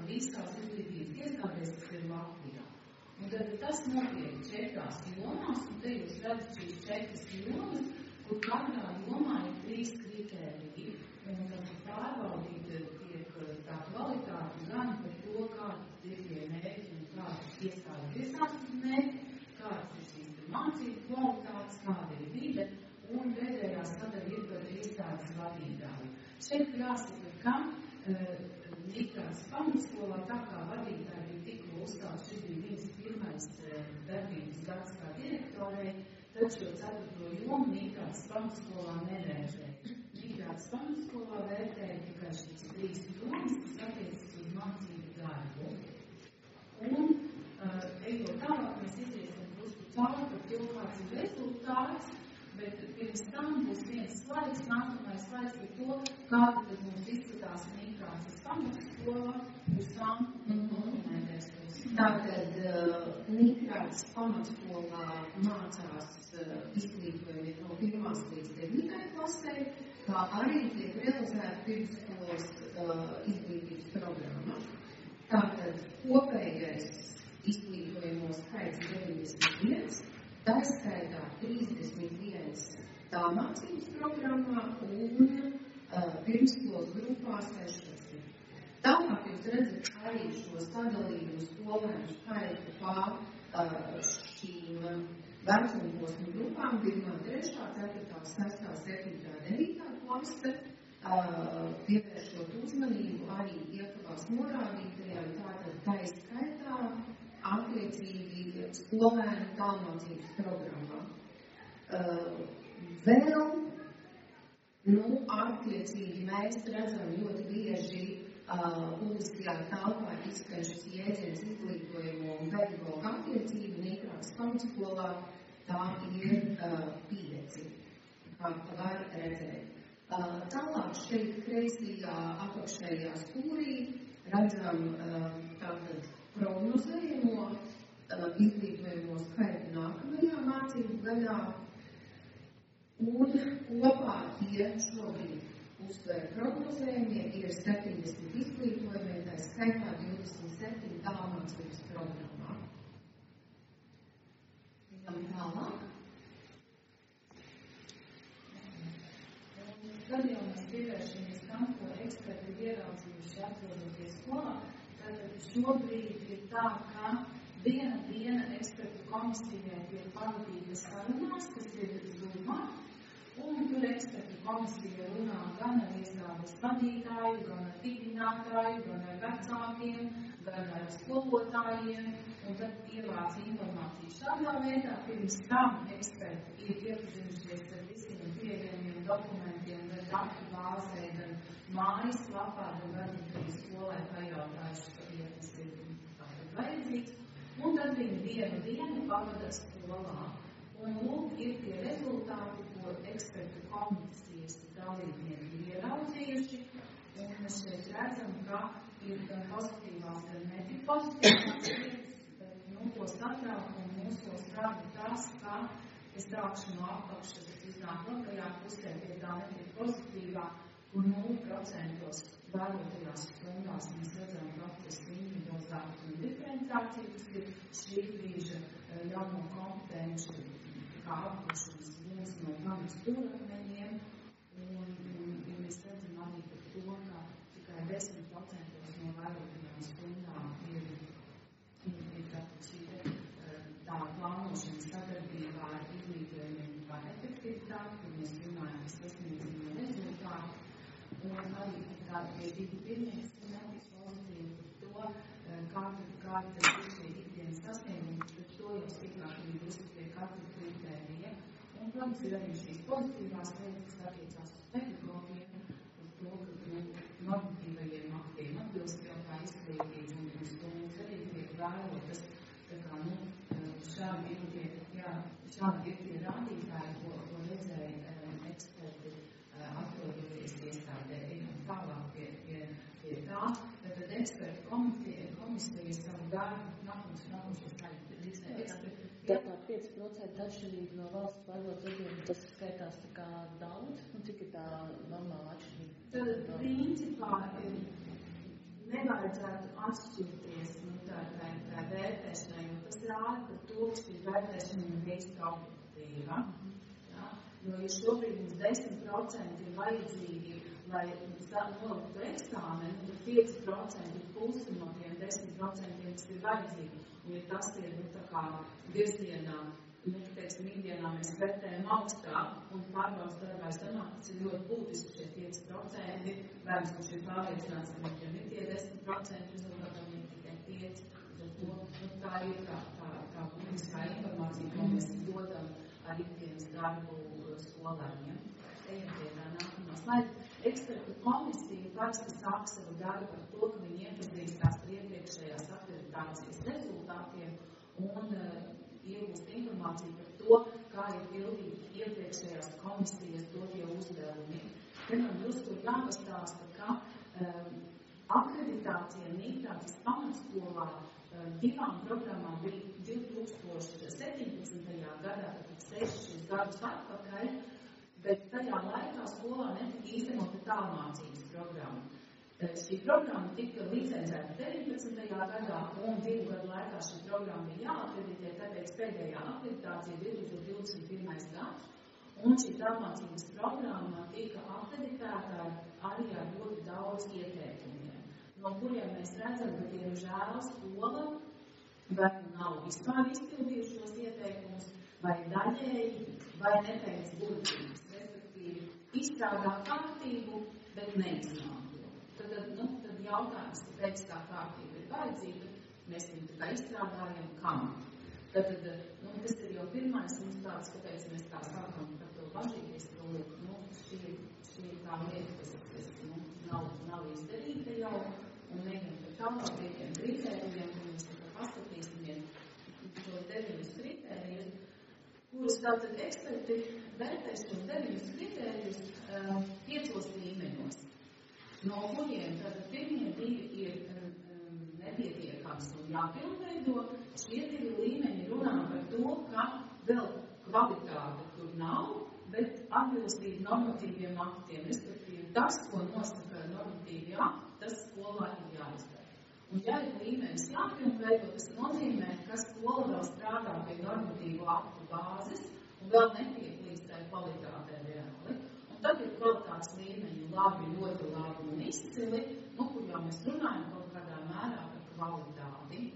visās izglītības iestādēs, kas ir Latvijā. Un tad tas notiek četrās jomās, un te jūs redzat šīs četras jomas, kur katrā jomā ir trīs kritēriji. Un tad pārbaudīt tiek tā kvalitāte gan par to, kādas ir tie mērķi un kādas iestādes iesaistas mērķi, kādas ir šīs mācību kvalitātes, kāda ir vide, un pēdējā sadaļa ir par iestādes vadītāju. Šeit jāsaka, ka uh, Nikrāts pamatskolā tā kā vadītāji bija tikko uzstāts, šis bija viņas pirmais uh, darbības gads kā direktorei, tad šo ceturto jomu Nikrāts pamatskolā nevērtēja. Nikrāts pamatskolā vērtēja tikai šīs trīs jomas, kas attiecas uz mācību darbu. Un, uh, ejot tālāk, mēs iziesim drusku cauri par to, kāds ir rezultāts, bet pirms tam būs viens slaids, nākamais slaids par to, kāda tad mums izskatās Nikrāts pamatskola, uz tām dokumentēs. Tātad uh, Nikrāts pamatskolā mācās uh, izglītojumi no pirmās līdz devītai klasē, kā arī tiek realizēta pirmsskolas uh, izglītības programma. Tātad kopējais izglītojamo skaits deviņdesmit viens, tā skaitā trīsdesmit viens tālmācības programmā un uh, pirmsskolas grupā sešdesmit. Tālāk jūs redzat arī šo sadalījumu skolēnu skaitu pa uh, šīm vecumposmu grupām pirmā, trešā, ceturtā, sestā, septītā, devītā klase, uh, pievēršot uzmanību arī iekavās norādītajām, tātad tā skaitā attiecīgi skolēnu tālmācības programmā. Uh, vēl, nu, attiecīgi mēs redzam ļoti bieži uh, publiskajā telpā izskan šis jēdziens izglītojamo un pedagogu attiecību Nikrāts pamatskolā, tā ir uh, pieci, kā var redzēt. Uh, tālāk šeit kreisajā apakšējā stūrī redzam uh, tātad prognozējamo uh, izglītojamo skaitu nākamajā mācību gadā, un kopā tie šobrīd uztver prognozējumie ir septiņdesmit izglītojumie, tā skaitā divdesmit septiņi tālmācības programmā. Ejam tālāk. Tad jau mēs pievēršamies tam, ko eksperti ir ieraudzījuši atrodoties skolā. Tātad šobrīd ir tā, ka viena diena ekspertu komisijai tiek pavadīta sarunās, kas ir Zoomā, un tur ekspertu komisija runā gan ar iestādes vadītāju, gan ar dibinātāju, gan ar vecākiem, gan ar skolotājiem, un tad ievāc informāciju šādā veidā. Pirms tam eksperti ir iepazinušies ar visiem pieejamiem dokumentiem, gan datu bāzē, gan mājas lapā, gan varbūt arī skolē pajautājuši, ja tas ir tātad vajadzīgs. Un tad viņi vienu dienu pavada skolā. Un lūk, ir tie rezultāti, ko ekspertu komisijas dalībnieki ir ieraudzījuši. Un mēs šeit redzam, ka ir gan pozitīvās, gan netik pozitīvās lietas, bet, nu, ko satraukumu mūsos rada tas, ka es sākšu no apakšas, es iznāk labajā pusē pie tā netik pozitīvā, kur nulle procentos vērotajās stundās mēs redzam praktiski individualizāciju un diferenciāciju, kas ir šī brīža jauno kompetenci kā apgūšanas viens no manas stūrakmeņiem, un, un, un mēs redzam arī par to, ka tikai desmit procentos no vērotajām stundām ir, ir, ir tātad šī tā plānošana sadarbībā ar izglītojumiem kā efektivitāti, kur mēs runājam par sasniedzamo rezultātu. Un arī tādi tie divi pirmie, kas netiks pozitīvi par to, kāda, kāda ir šie ikdienas sasniegumi, bet to jau sīkāk arī drusku pie katra kritērija. Un, protams, ir arī šīs pozitīvās lietas, kas attiecās uz pedagogiem, uz to, ka normatīvajiem aktiem atbilst jau kā izglītība un uz to mums arī tiek vērotas. Tā kā, nu, šādi ir tie, jā, šādi ir tie rādītāji, ko, ko redzēja eksperti atrodoties iestādē, ejam tālāk pie, pie, pie tā, tad ekspertu komisija, komisija savu darbu, nākums, nākušies tādi līdzē eksperti. Tā kā pieci procenti atšķirība no valsts valodas atzīmēm, tas skaitās tā kā daudz, un cik ir tā normāla atšķirība? Tad, principā, nevajadzētu atšķirties nu, tā, tā, tā vērtēšanai, jo tas rāda par to, ka šī vērtēšana ir veiska objektīva. Ja? Jo, ja šobrīd mums desmit procenti ir vajadzīgi, lai noliktu eksāmenu, tad pieci procenti ir pusi no tiem desmit procentiem, kas ir vajadzīgi. Un ja tas ir, nu, tā kā virzienā, nu, teiksim, ikdienā mēs vērtējam augstāk un pārbaudas darbā, es domāju, tas ir ļoti būtiski šie pieci procenti. Bērns, kurš ir pārliecināts, ka viņam ir tie desmit procenti, rezultātā viņam tikai pieci. Nu, tā ir tā, tā, tā būtiskā informācija, ko mēs dodam ar ikdienas darbu skolēniem. Ejam pie tā nākamā slaida. Ekspertu komisija parasti sāk savu darbu ar to, ka viņi iepazīstās ar iepriekšējās akreditācijas rezultātiem un uh, iegūst informāciju par to, kā ir pildīti iepriekšējās komisijas dotie uzdevumi. Te man drusku ir jāpastāsta, ka um, akreditācija Nītrātis pamatskolā um, divām programmām bija divi tūkstoši septiņpadsmitajā gadā, tad sešus gadus atpakaļ, bet tajā laikā skolā netika īstenota tālmācības programma. Šī programma tika licencēta deviņpadsmitajā gadā, un divu gadu laikā šī programma bija jāakreditē, tāpēc pēdējā akreditācija divi tūkstoši divdesmit pirmais gads, un šī tālmācības programma tika akreditēta arī ar ļoti daudz ieteikumiem, no kuriem mēs redzam, ka diemžēl skola vai nav vispār izpildījušos ieteikumus, vai daļēji, vai nepēc būtības. Izstrādā kārtību, bet neizmanto. Tad, nu, tad jautājums, kāpēc tā kārtība ir vajadzīga, mēs viņu tā kā izstrādājam, kam. Tad, tad nu, tas ir jau pirmais mums tāds, kāpēc mēs tā sākam par to bažīties, ka, lūk, nu, šī, šī ir tā lieta, kas, kas nu, nav, nav izdarīta jau, un ejam par tālāk tiem kritērijiem, un mēs tā kā paskatīsimies šo deviņus kritērijus, kurus tātad eksperti vērtēs šos deviņus kritērijus uh, piecos līmeņos, no kuriem tātad pirmie divi ir um, nepietiekams un jāpilnveido. Šie divi līmeņi runā par to, ka vēl kvalitāte tur nav, bet atbilstība normatīviem aktiem, respektīvi tas, ko nosaka normatīvi akti, tas skolā ir jāizdara. Un ja ir līmenis jāpilnveido, tas nozīmē, ka skola vēl strādā pie normatīvu aktu bāzes un vēl netiek līdz tai kvalitātei reāli. Un tad ir kvalitātes līmeņi labi, ļoti labi un izcili, nu, kur jau mēs runājam kaut kādā mērā par kvalitāti.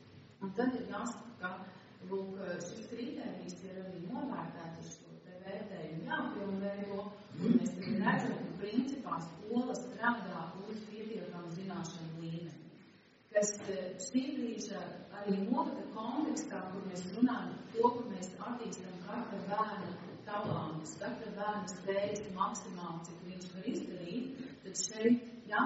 Un tad ir jāsaka, ka, lūk, šis kritērijs ir arī novērtēts uz šo te vērtējumu jāpilnveido, un mēs arī redzam, ka principā skola strādā uz pietiekamu zināšanu līmeni. Kas šī brīža arī novada kontekstā, kur mēs runājam to, kur mēs attīstam katra bērna talantus, katra bērna spējas maksimāli, cik viņš var izdarīt, tad šeit, jā?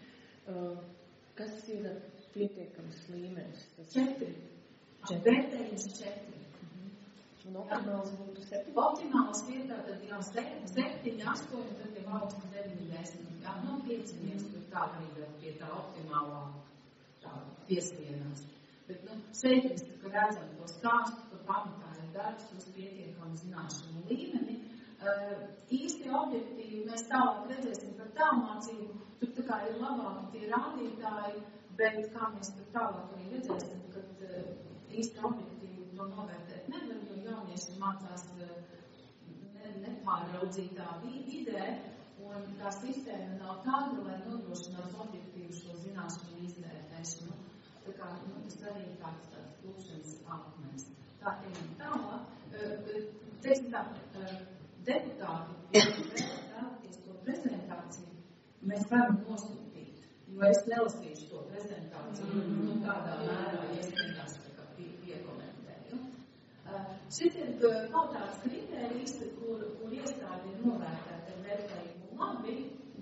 Uh, kas ir pietiekams līmenis? Tas četri. Vērtējums četri. Uh-huh. Un optimāls būtu septiņi? Optimāls vietā tad jau septiņi, astoņi, tad jau augstu deviņi, desmit. Jā, no pieciņies, tur tā arī vēl pie tā optimālā tā piespienās. Bet, nu, šeit mēs tā, redzam to stāstu, ka pamatā ir darbs uz pietiekamu zināšanu līmeni. Uh, īsti objektīvi mēs tālāk redzēsim par tālmācību, tur tā kā ir labāki tie rādītāji, bet kā mēs tur tālāk arī redzēsim, kad uh, īsti objektīvi to novērtēt nevar, jo jaunieši mācās uh, ne, nepārraudzītā vidē, un tā sistēma nav tāda, lai nodrošinātu objektīvu šo zināšanu izvērtēšanu. Tā kā, nu, tas arī ir tāds tāds lūkšanas akmens. Tā ejam tālāk. Teiksim tā, deputāti, ja vēlaties to prezentāciju, mēs varam nosūtīt, jo es nelasīšu to prezentāciju, mm. nu, tādā mērā iesniegās tā kā pie, piekomentēju. Šit ir kaut tāds kritērijs, kur, kur iestādi ir novērtēta ar vērtējumu labi,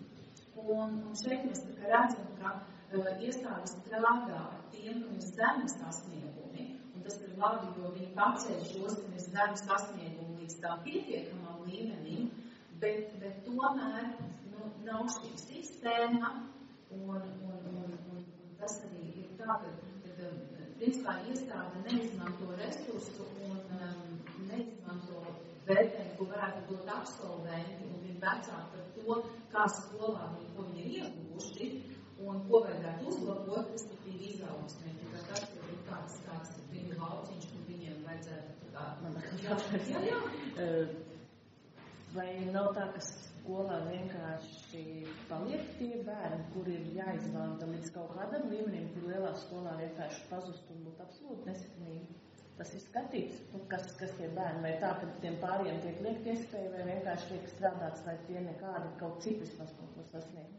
un, un šeit mēs tā kā redzam, ka uh, iestādes strādā ar tiem, kam ir zemi sasniegumi, un tas ir labi, jo viņi paceļ šos, kam ir zemi sasniegumi līdz tā pietiekamam līmenim, bet, bet tomēr nu, nav šī sistēma, un, un, un, un, un tas arī ir tā, ka, ka principā iestāde neizmanto resursu un um, neizmanto vērtējumu, ko varētu dot absolventi un viņi vecāki par to, kā skolā viņi, ko viņi ir ieguvuši. Un un ko vajadzētu uzlabot, respektīvi izaugsmē. Tikai tas, ka ir kāds tāds viņu lauciņš, un viņiem vajadzētu tā. Jā, jā, jā. Vai nav tā, ka skolā vienkārši paliek tie bērni, kuri ir jāizvanta līdz kaut kādam līmenim, kur lielā skolā vienkārši pazust un būt absolūti nesakanīgi? Tas ir skatīts, kas, kas tie bērni, vai tā, ka tiem pāriem tiek liekt iespēja, vai vienkārši tiek strādāts, vai tie nekādi kaut cik vismaz kaut ko sasniegt.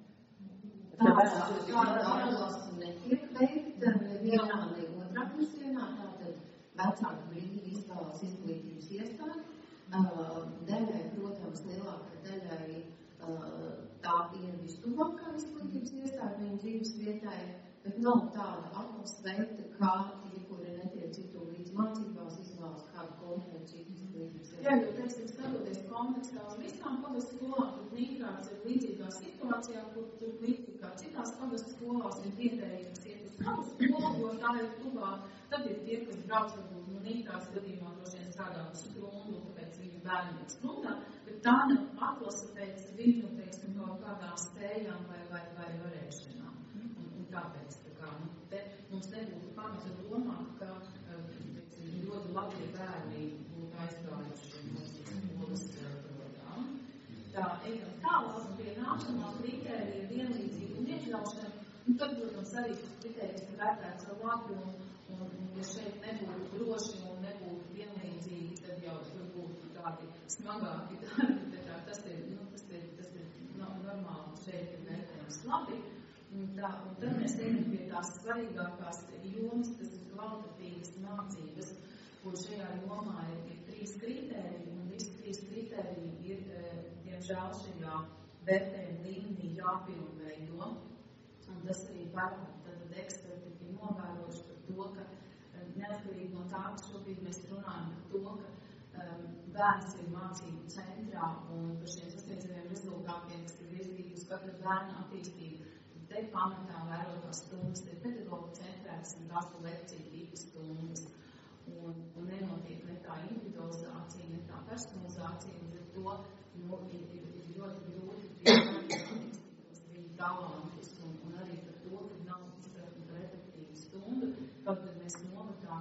Tāda atbalsta netiek veikta nevienā, ne otrā virzienā, tātad vecāki brīvi izvēlas izglītības iestādi. Daļai, protams, lielākai daļai tā ir vistuvākā izglītības iestāde viņa dzīves vietai, bet nav tāda atbalsta veikta, kā tie, kuri netiek citu līdz mācībās, izvēlas kādu konkrētu citu izglītības iestādi. Jā, jo, teiksim, skatoties kontekstā uz visām pagastu skolām, tad Nīkrāts ir līdzīgā situācijā, kur tur līdzīgi kā citās pagastu skolās ir vietējais iet uz savu skolu, jo tā ir tuvā. Tad ir tie, kas brauc, varbūt, no Nīkrāts gadījumā droši vien strādā uz stundu, tāpēc viņu bērni ir stundā, bet tā nav atlasa pēc viņu, teiksim, kaut kādām spējām vai, vai, vai varēšanām. Un, un tāpēc, tā kā, nu, te mums nebūtu pamata domāt, ka, teiksim, ļoti labi bērni būtu aizgājuši mūsu skolas programmu. Tā, ejam tālāk pie nākamā kritērija vienlīdzību un iekļaušanu. Un tad, protams, arī šis kritērijs ir vērtēts ar labi, un, un, un ja šeit nebūtu droši un nebūtu vienlīdzīgi, tad jau tur būtu tādi smagāki darbi, bet tā, tas ir, nu, tas ir, tas ir no, normāli, šeit ir vērtējums labi. Un, tā, un tad mēs ejam pie tās svarīgākās jomas, tas ir kvalitatīvas mācības, kur šajā jomā ir, ir trīs kritēriji, un visi trīs kritēriji ir, diemžēl, šajā vērtējuma līmenī jāpilnveido. Un tas arī parāda, tad eksperti ir novērojuši par to, ka neatkarīgi no tā, ka šobrīd mēs runājam par to, ka um, bērns ir mācību centrā un par šiem sasniedzamiem rezultātiem, kas ir virzīti uz katru bērnu attīstību. Te pamatā vērotās stundas ir pedagoga centrētas un tās ir lekciju tipa stundas. Un, un nenotiek ne tā individualizācija, ne tā personalizācija, un ar to nu, ir, ir, ir ļoti grūti attīstīt viņu talantus. Un, un arī par to, ka nav izpratni par efektīvu stundu, kaut kad mēs novatā,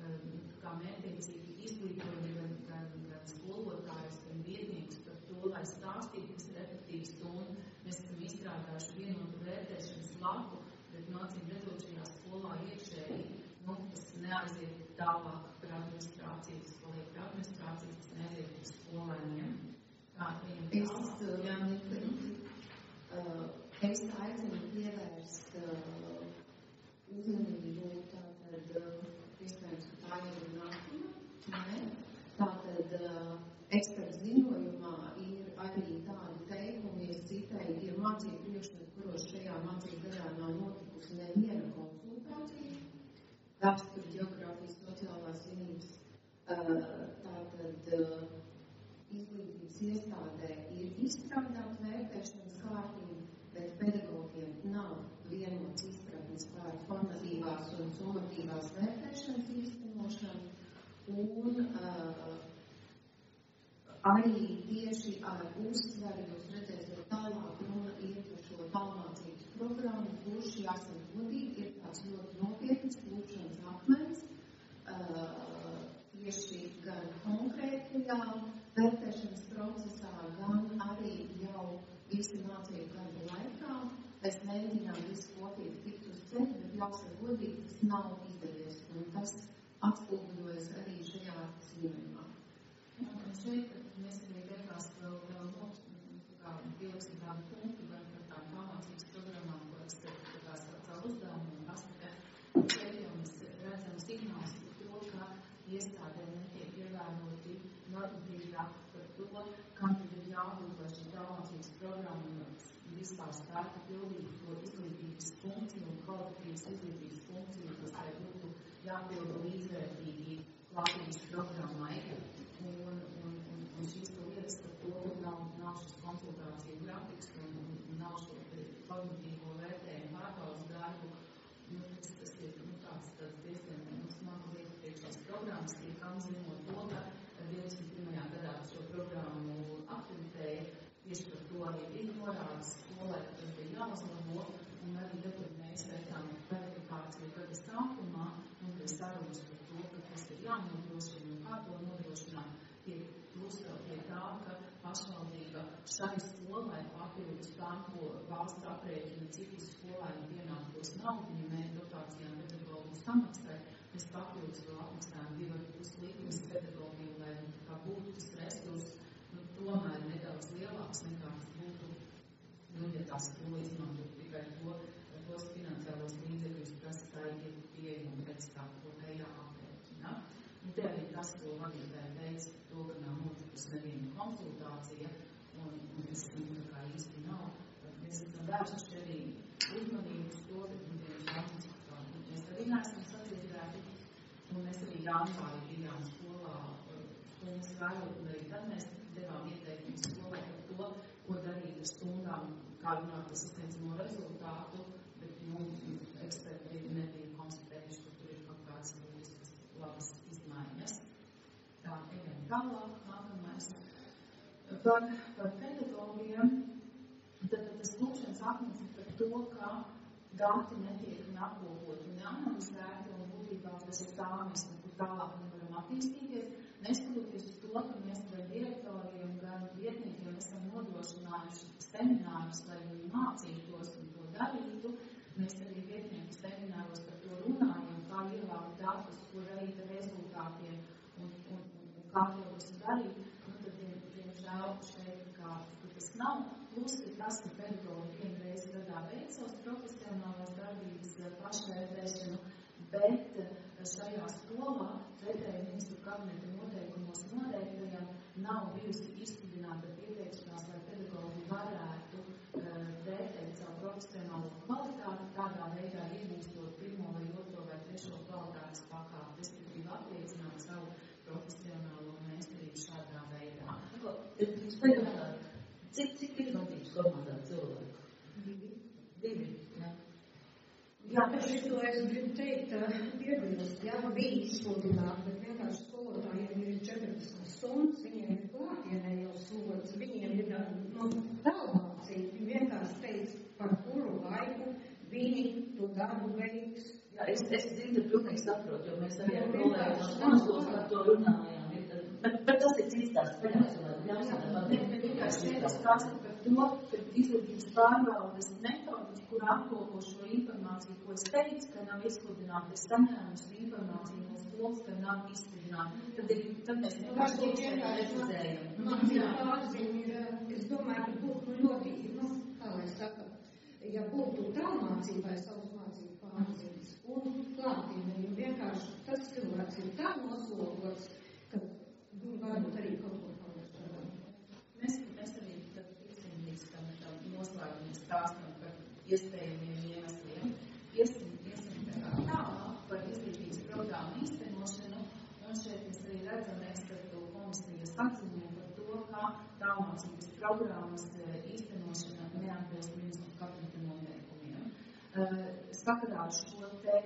kā mērķiecīgi izglītojam gan, gan, gan skolotājus, gan vietniekus par to, lai stāstītu, kas ir efektīva stunda. Mēs esam izstrādājuši vienotu vērtēšanas lapu, bet nācīm redzot šajā skolā iekšēji, nu, tas neaiziet tālāk par administrācijas, tas paliek par administrācijas, tas neaiziet par skolēniem. Kā es, jā, uh, es aicinu pievērst uh, uzmanību, tātad, uh, iespējams, ka tā jau ir nākamā, ne? Tātad, uh, eksperts ziņojumā ir arī tādi teikumi, es citēju, ir mācību priekšmeti, kuros šajā mācību gadā nav notikusi neviena konsultācija, vēsture, ģeogrāfijas, sociālās zinības, uh, tātad, uh, izglītības iestādē ir izstrādāt vērtēšanas kārtību, bet pedagogiem nav vienots izpratnes par formatīvās un summatīvās vērtēšanas īstenošanu, un uh, arī tieši ar uzsvaru jūs redzēsiet tālāk runa ir par šo tālmācības programmu, kurš jāsaka godīgi, ir tāds ļoti nopietnas lūkšanas akmens, uh, tieši gan konkrētajā vērtēšanas procesā, gan arī jau visi mācību gadu laikā. Mēs mēģinām visu kopīgi tikt uz ceļu, bet jāsaka godīgi, tas nav izdevies, un tas atspoguļojas arī šajā ziņojumā. Un šeit, kad mēs arī beigās vēl, vēl pieliksim tādu punktu, gan par tām tālmācības programmām, ko eksperti tā savu uzdevumu un pasaka, šeit jau mēs redzam signāls par to, ka iestādēm netiek ievēroti normatīvi akti par to, kam tad ir jābūt, lai šī tālmācības programma vispār spētu pildīt to izglītības funkciju un kvalitatīvas izglītības funkciju, kas tai būtu jāpilda līdzvērtīgi Latvijas programmai. Un, un, un, un šīs lietas par to, ka nav, nav šis konsultāciju grafiks un, un, un nav šo kognitīvo vērtējumu pārbaudas darbu, nu, tas, tas ir nu, tāds, tāds diezgan nu, smagu lietu priekš šīs programmas, tiek apzinot to, ka divdesmit pirmajā gadā šo programmu aktivitēja, tieši par to arī bija norādes skolē, ka tas bija jāuzlabo, un arī tad, pašvaldība šai skolai papildus tām, ko valsts aprēķina, cik uz skolēnu pienākos naudiņu dotācijām pedagogu samaksai, mēs papildus vēl apmaksājam divi ar pus likumus pedagogiem, lai kā būtu tas resurs, nu, tomēr nedaudz lielāks nekā tas būtu, nu, ja tā skola izmanto tikai to, tos finansiālos līdzekļus, kas tā ir pieejami pēc tā kopējā aprēķina. Un te arī tas, ko vadītāji teica, to, ka nav notikusi neviena konsultācija, un, un tas nu, kā īsti nav. Mēs esam vērsuši arī uzmanību uz to, ka nu, diemžēl mēs arī neesam sadzirdēti, un mēs arī janvārī bijām skolā stundas vērot, un arī tad mēs devām ieteikumu skolā par to, ko darīt ar stundām, kā runāt par sasniedzamo rezultātu, bet nu, eksperti nebija konstatējuši, ka tur ir kaut kāds būtisks labas izmaiņas. Tā, ejam tālāk, nākamais. Par, par pedagogiem, tad tas lūkšanas akmens ir par to, ka dati netiek apkopoti un analizēti, un būtībā tas ir tā, mēs nekur tālāk nevaram attīstīties, neskatoties uz to, ka mēs gan direktoriem, gan vietniekiem esam nodrošinājuši seminārus, lai viņi mācītos un to darītu. Mēs arī vietnieku semināros par to runājam, kā ievākt datus, ko darīt ar rezultātiem un, un, un, un kā to visu darīt. Un tad, diemžēl, šeit kā, tas nav. Plus ir tas, ka pedagogi vienreiz gadā veic savas profesionālās darbības pašvērtēšanu, bet šajā skolā, pretēji ministru kabineta noteikumos noteiktajam, nav bijusi izsludināta pieteikšanās, lai pedagogi varētu uh, vērtēt savu profesionālo kvalitāti, tādā veidā iegūstot pirmo vai otro vai trešo kvalitātes pakāpi, respektīvi apliecināt savu profesionālo meistarību šādā veidā. Es pēdējā, cik, cik ir vadības komandā cilvēku? Divi. Divi, jā. Jā, par šito es gribu teikt, piebilst, jā, bija izsludināti, bet vienkārši skolotājiem ir četrdesmit stundas, viņiem ir klātienē jau slods, viņiem ir, nu, tālmācība, viņi vienkārši teica, par kuru laiku viņi to darbu veiks. Jā, es, es dzirdu, pilnīgi saprotu, jo mēs arī ar kolēģiem konsulos par to runājām. Bet, bet tas ir cits tās pēdējās, lai ļausāt ar Ne, bet vienkārši šeit es stāstu par to, ka izglītības pārvaldes metodis, kur apkopo šo informāciju, ko es teicu, ka nav izsludināta, es saņēmu informāciju no skolas, ka nav izsludināta. Tad, tad mēs vienkārši redzējam. Man ir pārziņa, es domāju, ka būtu ļoti, nu, kā lai saka, ja būtu tālmācībai savas mācību pārziņas un klātienē, jo vienkārši tas cilvēks ir tā noslogots, ka viņi varbūt arī kaut ko palīdz. Mēs, mēs arī tad tiksim līdz tam, tam noslēgumu stāstam par iespējamiem iemesliem. Iesim, iesim tā kā tālāk par izglītības programmu īstenošanu, un šeit mēs arī redzam ekspertu komisijas atziņu par to, kā tālmācības programmas īstenošana neatbilst ministru kabineta noteikumiem. Sakarā šo te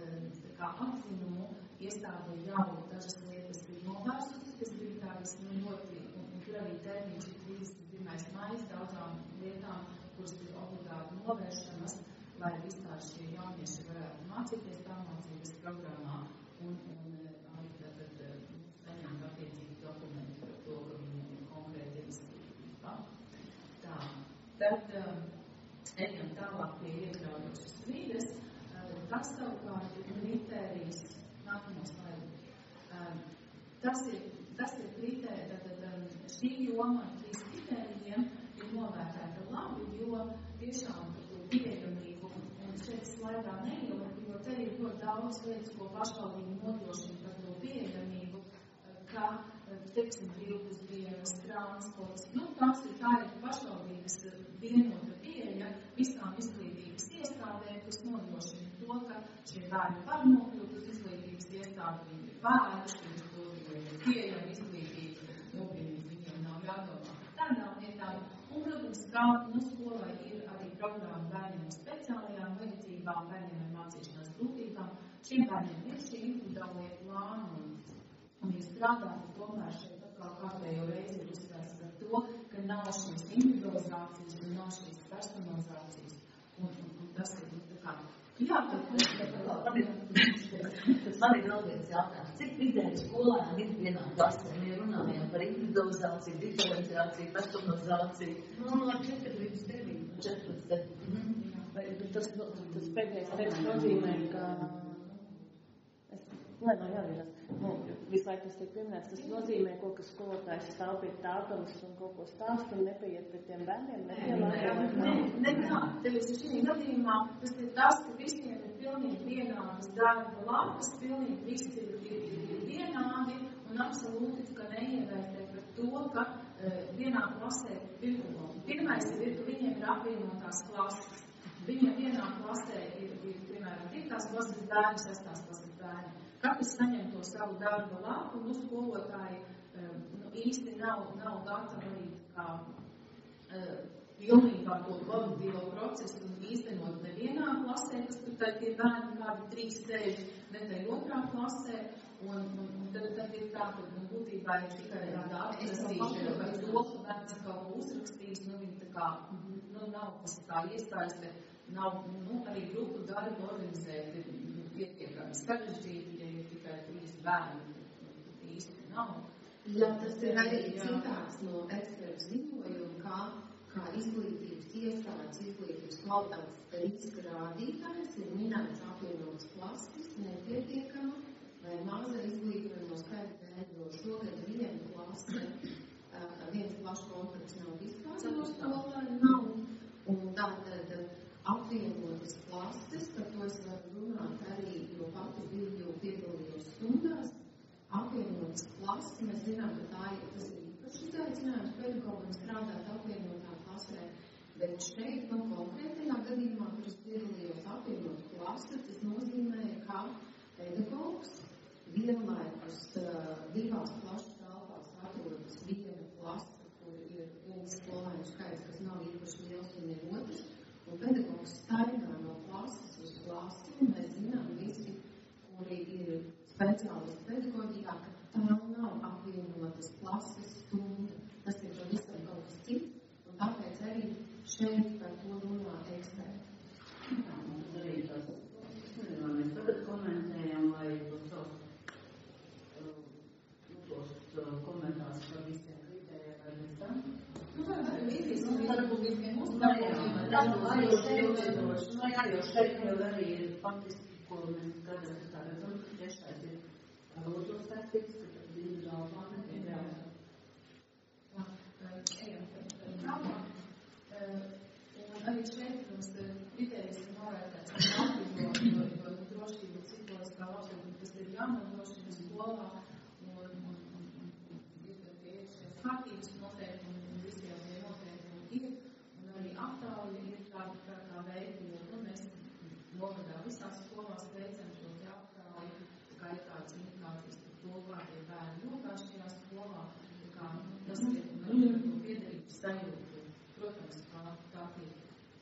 tā kā atzinumu iestādē jau dažas lietas ir novērsusi, kas bija tādas nu, ļoti, un, un tur arī termiņš ir trīsdesmit pirmais maijs daudzām lietām, kuras ir obligāti novēršanas, lai vispār šie jaunieši varētu mācīties tālmācības programmā un, un arī tad saņemt attiecīgi dokumenti par to, ka viņiem ir konkrēti izglītība. Tā, tad um, ejam tālāk pie iekļaujošas vīdes. Tas savukārt ir kritērijs nākamos slaidu. Um, tas ir, tas ir kritērija, tad um, šī joma ar trīs kritērijiem ir novērtēta labi, jo tiešām par to pieejamību, un šeit slaidā neilgi, jo te ir ļoti daudz lietas, ko pašvaldība nodrošina par to pieejamību, kā, teiksim, brīvpusdienas, transports. Nu, tās ir tā ir pašvaldības vienota pieeja visām izglītības iestādēm, kas nodrošina to, ka šie bērni var nokļūt uz izglītības iestādi, viņi ir bērni, viņi to ir pieejama izglītība, nu, viņiem nav jādomā par tādām lietām. Un, protams, kā nu, skolai ir arī programma bērniem ar speciālajām vajadzībām, bērniem ar mācīšanās grūtībām. Šiem bērniem ir šī individuālie plāni un, un ir strādāt, un tomēr šeit atkal kārtējo reizi ir uzsvērts par to, ka nav šīs individualizācijas un nav šīs personalizācijas. Un, un, un tas ir, nu, tā kā, jā, tad, man ir man ir vēl viens jautājums. Cik vidēji skolēni ir vienā klasē? Mēs runājam par individualizāciju, diferenciāciju, personalizāciju. Nu, no četri līdz deviņi. četri līdz deviņi. Vai tas, tas pēdējais teksts nozīmē, ka... Es, lai nav jāvirās. Nu, visu laiku tas tiek pieminēts, tas nozīmē, ko, ka skolotājs stāv pie tātums un kaut ko stāst un nepaiet pret tiem bērniem, nepielāgojot. Nē, ne tā. Tev ir šī gadījumā, tas ir tas, ka visiem ir pilnīgi vienādas darba lapas, pilnīgi visi ir, ir, ir, ir vienādi un absolūti, ka neievērtē par to, ka uh, vienā klasē pirmo. Pirmais ir, ka viņiem ir apvienotās klases. Viņiem vienā klasē ir, ir piemēram, piekās klases bērni, sestās klases bērni. Katrs saņem to savu darba lapu, un skolotāji um, nu, īsti nav, nav gatavi arī kā uh, pilnībā to validatīvo procesu un īstenot nevienā klasē, kas tur tad tie bērni kādi trīs sēž, ne tai otrā klasē, un, un, un tad, tad ir tā, ka nu, būtībā ir tikai tāda atlasīšana par to, ka bērns kaut ko uzrakstīs, nu viņi tā kā, nu nav tas tā iestājas, ka nav, nu arī grupu darbu organizēt, nu, pietiekami sarežģīti, ja ir tikai trīs bērni, īsti nav. Jā, tas ir arī citāts no ekspertu ziņojuma, kā, kā izglītības iestādes, izglītības kvalitātes riska rādītājs ir minēts apvienotas klases, nepietiekama vai maza izglītojuma skaita dēļ, jo šogad viena klase, viens plašs kontakts nav vispār, no skolēni nav, un tātad apvienotas klases, par to es varu runāt arī, jo pati biju piedalījos stundās. Apvienotas klases, mēs zinām, ka tā ir, tas ir īpaši izaicinājums pedagogam strādāt apvienotā klasē, bet šeit, nu, konkrētajā gadījumā, kur es piedalījos apvienot klasi, tas nozīmē, ka pedagogs vienlaikus divās klašu telpās atrodas viena klasa, kur ir viens skolēnu skaits, kas nav īpaši liels un ir otrs, un pedagogs staigā no klases uz klasi, un mēs zinām visi, kuri ir speciālisti pedagoģijā, ka tā nav apvienotas klases stunda. Tas ir pavisam kaut kas cits, un tāpēc arī šeit par to runā eksperti. Jā, mums arī tas, es nezinu, vai mēs tagad komentējam, vai tos, tos komentārus par visiem kritērijiem, vai mēs tam? Nu, vai vīzijas, un varbūt visiem uzmanījumiem. Nu, jā, jo šeit jau arī ir faktiski, ko mēs gadam, ka tā redzam, tiešais ir ar otro starpīgs, ka tad individuāli plāni tiek jāsaka. Ejam par tālāk. Un arī šeit mums kritērijas ir novērtēts labi, jo, jo, jo drošība psiholoģiskā labklājība, tas ir jānodrošina skolā, un, un, un, un ir tie iekšējās kārtības noteikumi, un visi jau tie noteikumi ir, un arī aptāli ir tāda kā, kā veidi, jo nu, mēs novadā visās skolās veicam šo te aptāli, kā ir tādas indikācijas par to, kā tie bērni nogāž šajā skolā, kā nu, tas ir no to piederības sajūtu, protams, kā tā tiek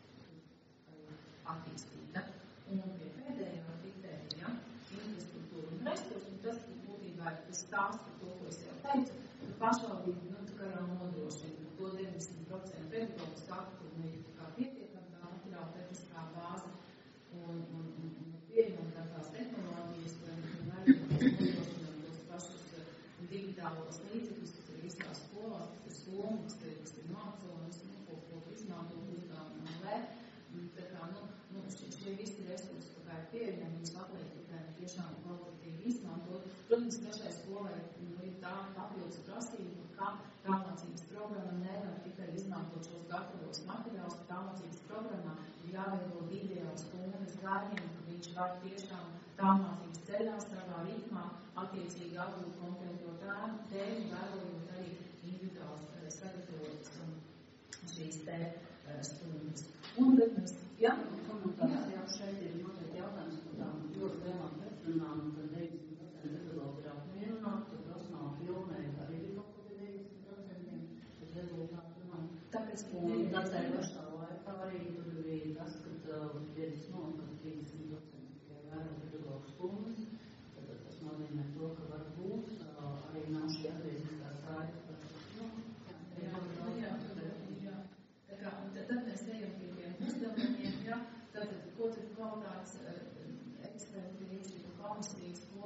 attīstīta. Un pie pēdējā kritērija, infrastruktūra un resursi, un tas būtībā ir tas stāsts par to, ko es jau teicu, ka pašvaldība, nu, tā kā jau nodrošina to deviņdesmit procenti pedagogu skatu, un ir tā kā pietiekama tā materiāla tehniskā bāze, un, un, un, un pieņemam tā tās tehnoloģijas, un arī nodrošinām tos pašus digitālos līdzekļus, kas ir visās skolās, kas ir Zoom, kas ir, kas ir māconis, nu, ko, ko izmantot uzdevumā vēl. Tā kā, nu, nu šie, šie visi resursi, kā ir pieejami, mums atliek tikai tiešām kvalitatīvi izmantot. Protams, trešai skolai nu, ir tā papildus prasība, ka tālmācības programma nevar tikai izmantot šos gatavos materiālus, ka tālmācības programmā ir jāveido video stundas bērniem, ka viņš var tiešām tālmācības ceļā savā ritmā attiecīgi apgūt konkrēto tēmu, vērojot arī individuāli sagatavotas šīs te stundas. Un, bet mēs, jā, komentārs jau šeit ir noteikti jautājums par tām ļoti lielām pretrunām, un tad deviņdesmit procenti pedagogi ir apmierināti, tad profesionāli filmēja arī bija kaut ko pie deviņdesmit procentiem, tad rezultātu nav. Tāpēc, un tad tā pašā laikā arī tur bija tas, ka viens no, ka trīsdesmit procenti tikai vēro pedagogu stundas, tad tas nozīmē to, ka varbūt arī nav šī atgrieziskā saite. Jā, jā, jā. Tā kā, un tad mēs ejam pie tiem uzdevumiem, jā, tātad, ko tad kvalitātes eksperti, rīcību komisijas,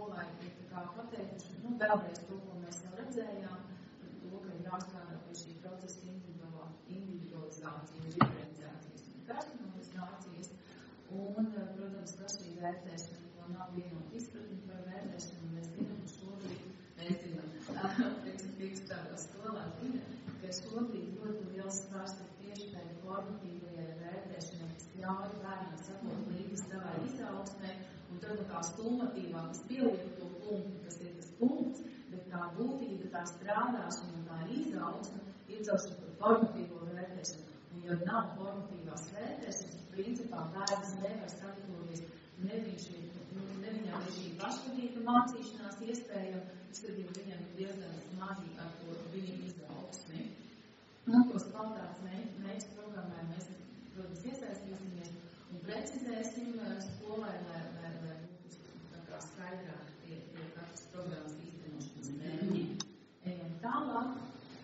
skolai ir tā kā pateikuši, nu, vēlreiz to, ko mēs jau redzējām, to, ka ir jāstrādā pie šī procesa individualizācijas, diferenciācijas un personalizācijas. Un, protams, ka šī vērtēšana, ko nav vienot izpratni par vērtēšanu, mēs zinām, ka šobrīd, mēs zinām, teiksim, tādā skolā zina, ka šobrīd ļoti liels svars ir tieši tādā formatīvajai vērtēšanai, kas ļauj bērnam sakot līdzi savai izaugsmē, un tad kā stummatīvā, kas pieliek to punktu, kas ir tas punkts, bet tā būtība, tā strādāšana un tā izaugsme ir celšana par formatīvo vērtēšanu. Un, ja nav formatīvās vērtēšanas, principā bērns nevar sagatavoties, ne viņam ir šī pašvadīga mācīšanās iespēja, tad jau viņam ir diezgan smagi ar to viņa izaugsmi. Un tos kvalitātes mērķis programmē mēs, protams, iesaistīsimies un precizēsim skolai, lai, lai, lai būtu tā kā skaidrāk tie, tie katras programmas īstenošanas mērķi. Ejam tālāk.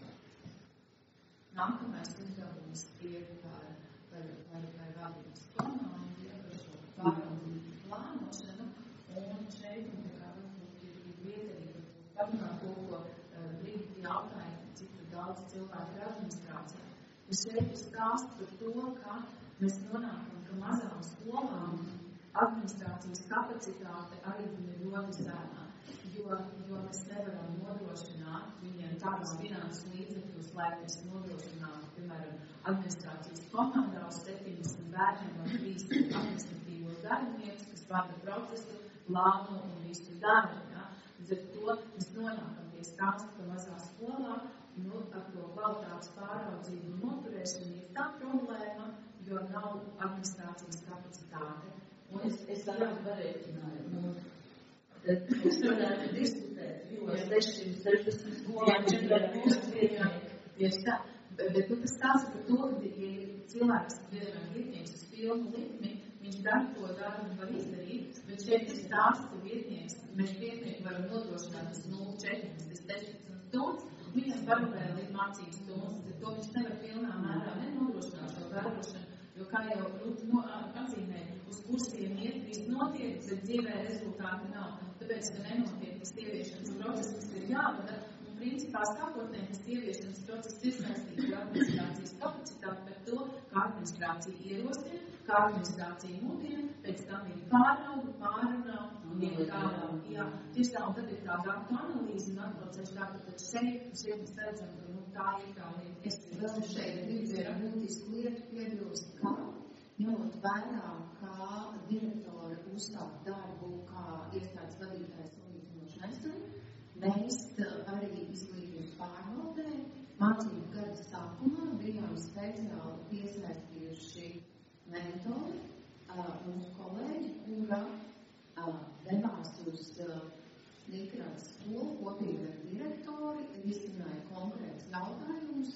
Nākamais uzdevums ir par, par, par, par vadības komandu, ja, par šo pārvaldību plānošanu, un šeit, un tā kā varbūt ir, ir vieta arī parunāt to, ko uh, brīdi jautāja, cik daudz cilvēku ir administrācijā. Es šeit stāstu par to, ka mēs nonākam, ka mazām skolām administrācijas kapacitāte arī ir ļoti zēmā. Jo, jo mēs nevaram nodrošināt viņiem tādus finanses līdzekļus, lai mēs nodrošinātu, piemēram, administrācijas komandā uz septiņdesmit bērniem vai trīs administratīvos darbiniekus, kas vada procesu, plānu un visu darbu. Ja? Līdz ar to mēs nonākam pie stāsta, ka mazā skolā nu, ar to kvalitātes pāraudzību un noturēšanu ir tā problēma, jo nav administrācijas kapacitāte. Un es, es arī varēķināju. Nu, Tad mēs varētu diskutēt, jo sešsimt sešdesmit skolām tieši tā. Bet, bet tas stāsta par to, ka, ja cilvēks, piemēram, vietnieks uz pilnu likmi, viņš darbu to darbu var izdarīt, bet šeit ir stāsts, ka vietnieks, mēs vietnieki varam nodrošināt tas nulle četrdesmit sešdesmit stundas, viņam paralēli ir mācības stundas, tad to viņš nevar pilnā mērā nenodrošināt šo vērošanu, jo, kā jau Rūta no, atzīmē, uz kursiem iet, viss notiek, bet dzīvē rezultāti nav. Tāpēc, ka nenotiek tas ieviešanas process, kas ir jāvada, un principā sākotnēji tas ieviešanas process ir saistīts ar administrācijas kapacitāti par to, kā administrācija ierosina, kā administrācija mudina, pēc tam ir pārauga, pārunā, un ir tālāk. Jā, tieši tā, un tad ir tā datu analīze, un atkal ceļš tā, ka tad šeit, šeit mēs redzam, ka nu, tā ir tā lieta. Es vēl šeit ir būtisku lietu piebilst, kā ņemot vērā, kā direktori uzsāk darbu, kā iestādes vadītājs salīdzinoši nesen, mēs arī izglītības pārvaldē mācību gada sākumā bijām speciāli piesaistījuši mentori, mūsu kolēģi, kura devās uz Nīkrātas skolu kopīgi ar direktori, risināja konkrēts jautājumus,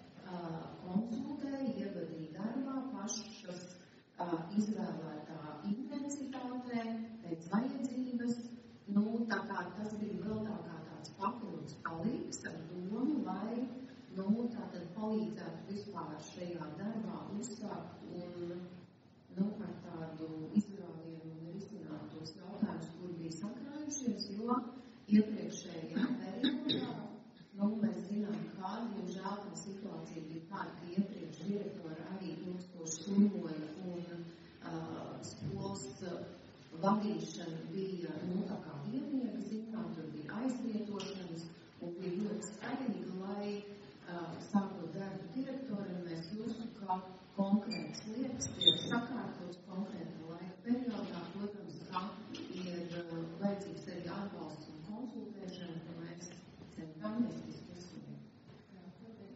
konsultēja, ievadīja darbā pašas izvēlētā intensitātē, pēc vajadzības. Nu, tā kā tas bija vēl tā kā tāds papildus palīgs ar domu, lai nu, tātad palīdzētu vispār šajā darbā uzsākt un nu, ar tādu izrāvienu un risināt tos jautājumus, kur bija sakrājušies, jo iepriekšējā periodā nu, mēs zinām, kā, diemžēl, tā situācija bija tāda, ka iepriekš direktori arī ilgstoši slimoja un uh, skolas uh, vadīšana bija, nu, tā kā vienīga, zinām, tur bija aizvietošanas un bija ļoti svarīgi, lai uh, sākot darbu direktoriem, mēs jūsu, ka konkrētas lietas tiek sakārtotas konkrētā laika periodā, protams, kā ir uh, vajadzīgs arī atbalsts un konsultēšana, ka mēs centāmies diskusiju. Jā,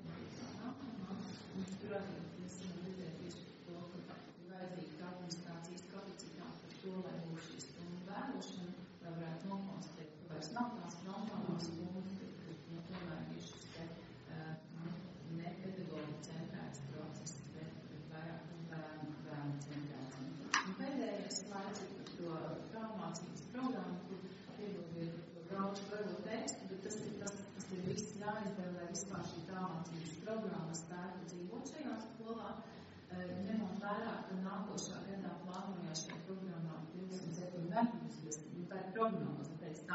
un tur arī mēs varam redzēt tieši to, ka ir vajadzīga administrācijas kapacitāte par to, lai būtu šī stundu vērošana, lai varētu nokonstatēt, ka vairs nav tās frontālās stundas, ka nu, tomēr ir šis te uh, ne pedagoģi centrēts process, bet, bet vairāk bērnu, bērnu centrēts. Un pēdējais slaids ir par to traumācības programmu, kur piedodiet to brauču varot tekstu, bet tas ir, tas, tas ir viss jāizdara, lai vispār šī traumācības programma spētu dzīvot šajā skolā, ņemot vērā, ka nākošā gadā plānojā šajā programmā divdesmit septiņi bērni, tā ir prognoze, pēc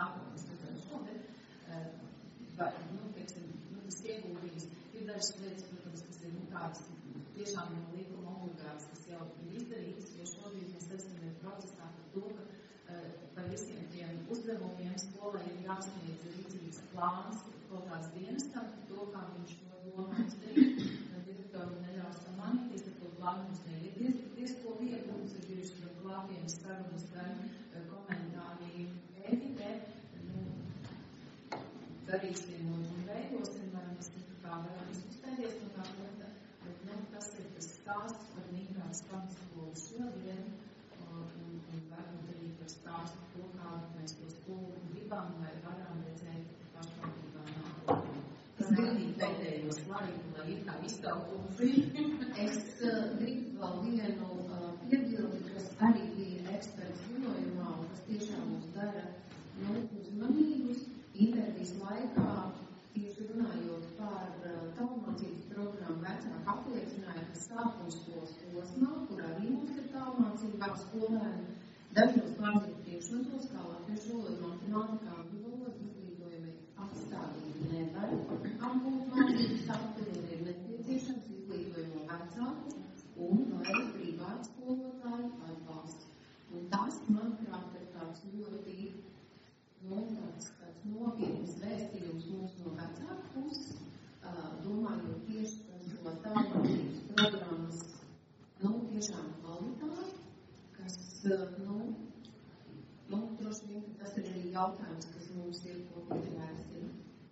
dažas lietas, protams, kas ir nu, tādas tiešām no līguma obligātas, kas jau ir izdarītas, jo šobrīd mēs esam procesā par to, ka uh, par visiem tiem uzdevumiem skolai ir jāsniedz rīcības plāns kaut kāds dienestam par to, kā viņš to domā izdarīt. Direktori neļaus tam manīties, ar to plānu mums neiet diezko viegli, mums ir bijuši gan klātienes sarunas, gan uh, komentāri ētipē. Nu, darīsim un veidosim, lai mēs kā varam izkustēties no tā lieta, bet, nu, tas ir tas stāsts par Nīgrādas pamatskolu šodien, un, un varbūt arī par stāstu to, kā mēs to skolu gribam vai varam redzēt pašvaldībā nākotnē. Tas arī pēdējo slaidu, lai ir kā iztaukusi. Es uh, gribu vēl vienu uh, piebildi, kas arī bija eksperts ziņojumā, un kas tiešām mums dara nu, uzmanīgus. Intervijas laikā, tieši runājot par uh, tālmācības programmu, vecāki apliecināja, ka sākumskolas posmā, kur arī mums ir tālmācībā skolēni, dažos mācību priekšmetos, kā latviešu valoda, matemātikā, angļu valoda, izglītojumi apstādīt nevar. Angļu mācības saturi ir nepieciešams izglītojumu vecāku un vai privātu skolotāju atbalstu. Un tas, manuprāt, ir tāds ļoti nu, tāds, tāds nopietnas vēstījums mums no vecāku puses, uh, domājot tieši par šo tālmācības programmas, nu, tiešām kvalitāti, kas, uh, nu, nu, droši vien, ka tas ir arī jautājums, kas mums ir kopīgi jārisina.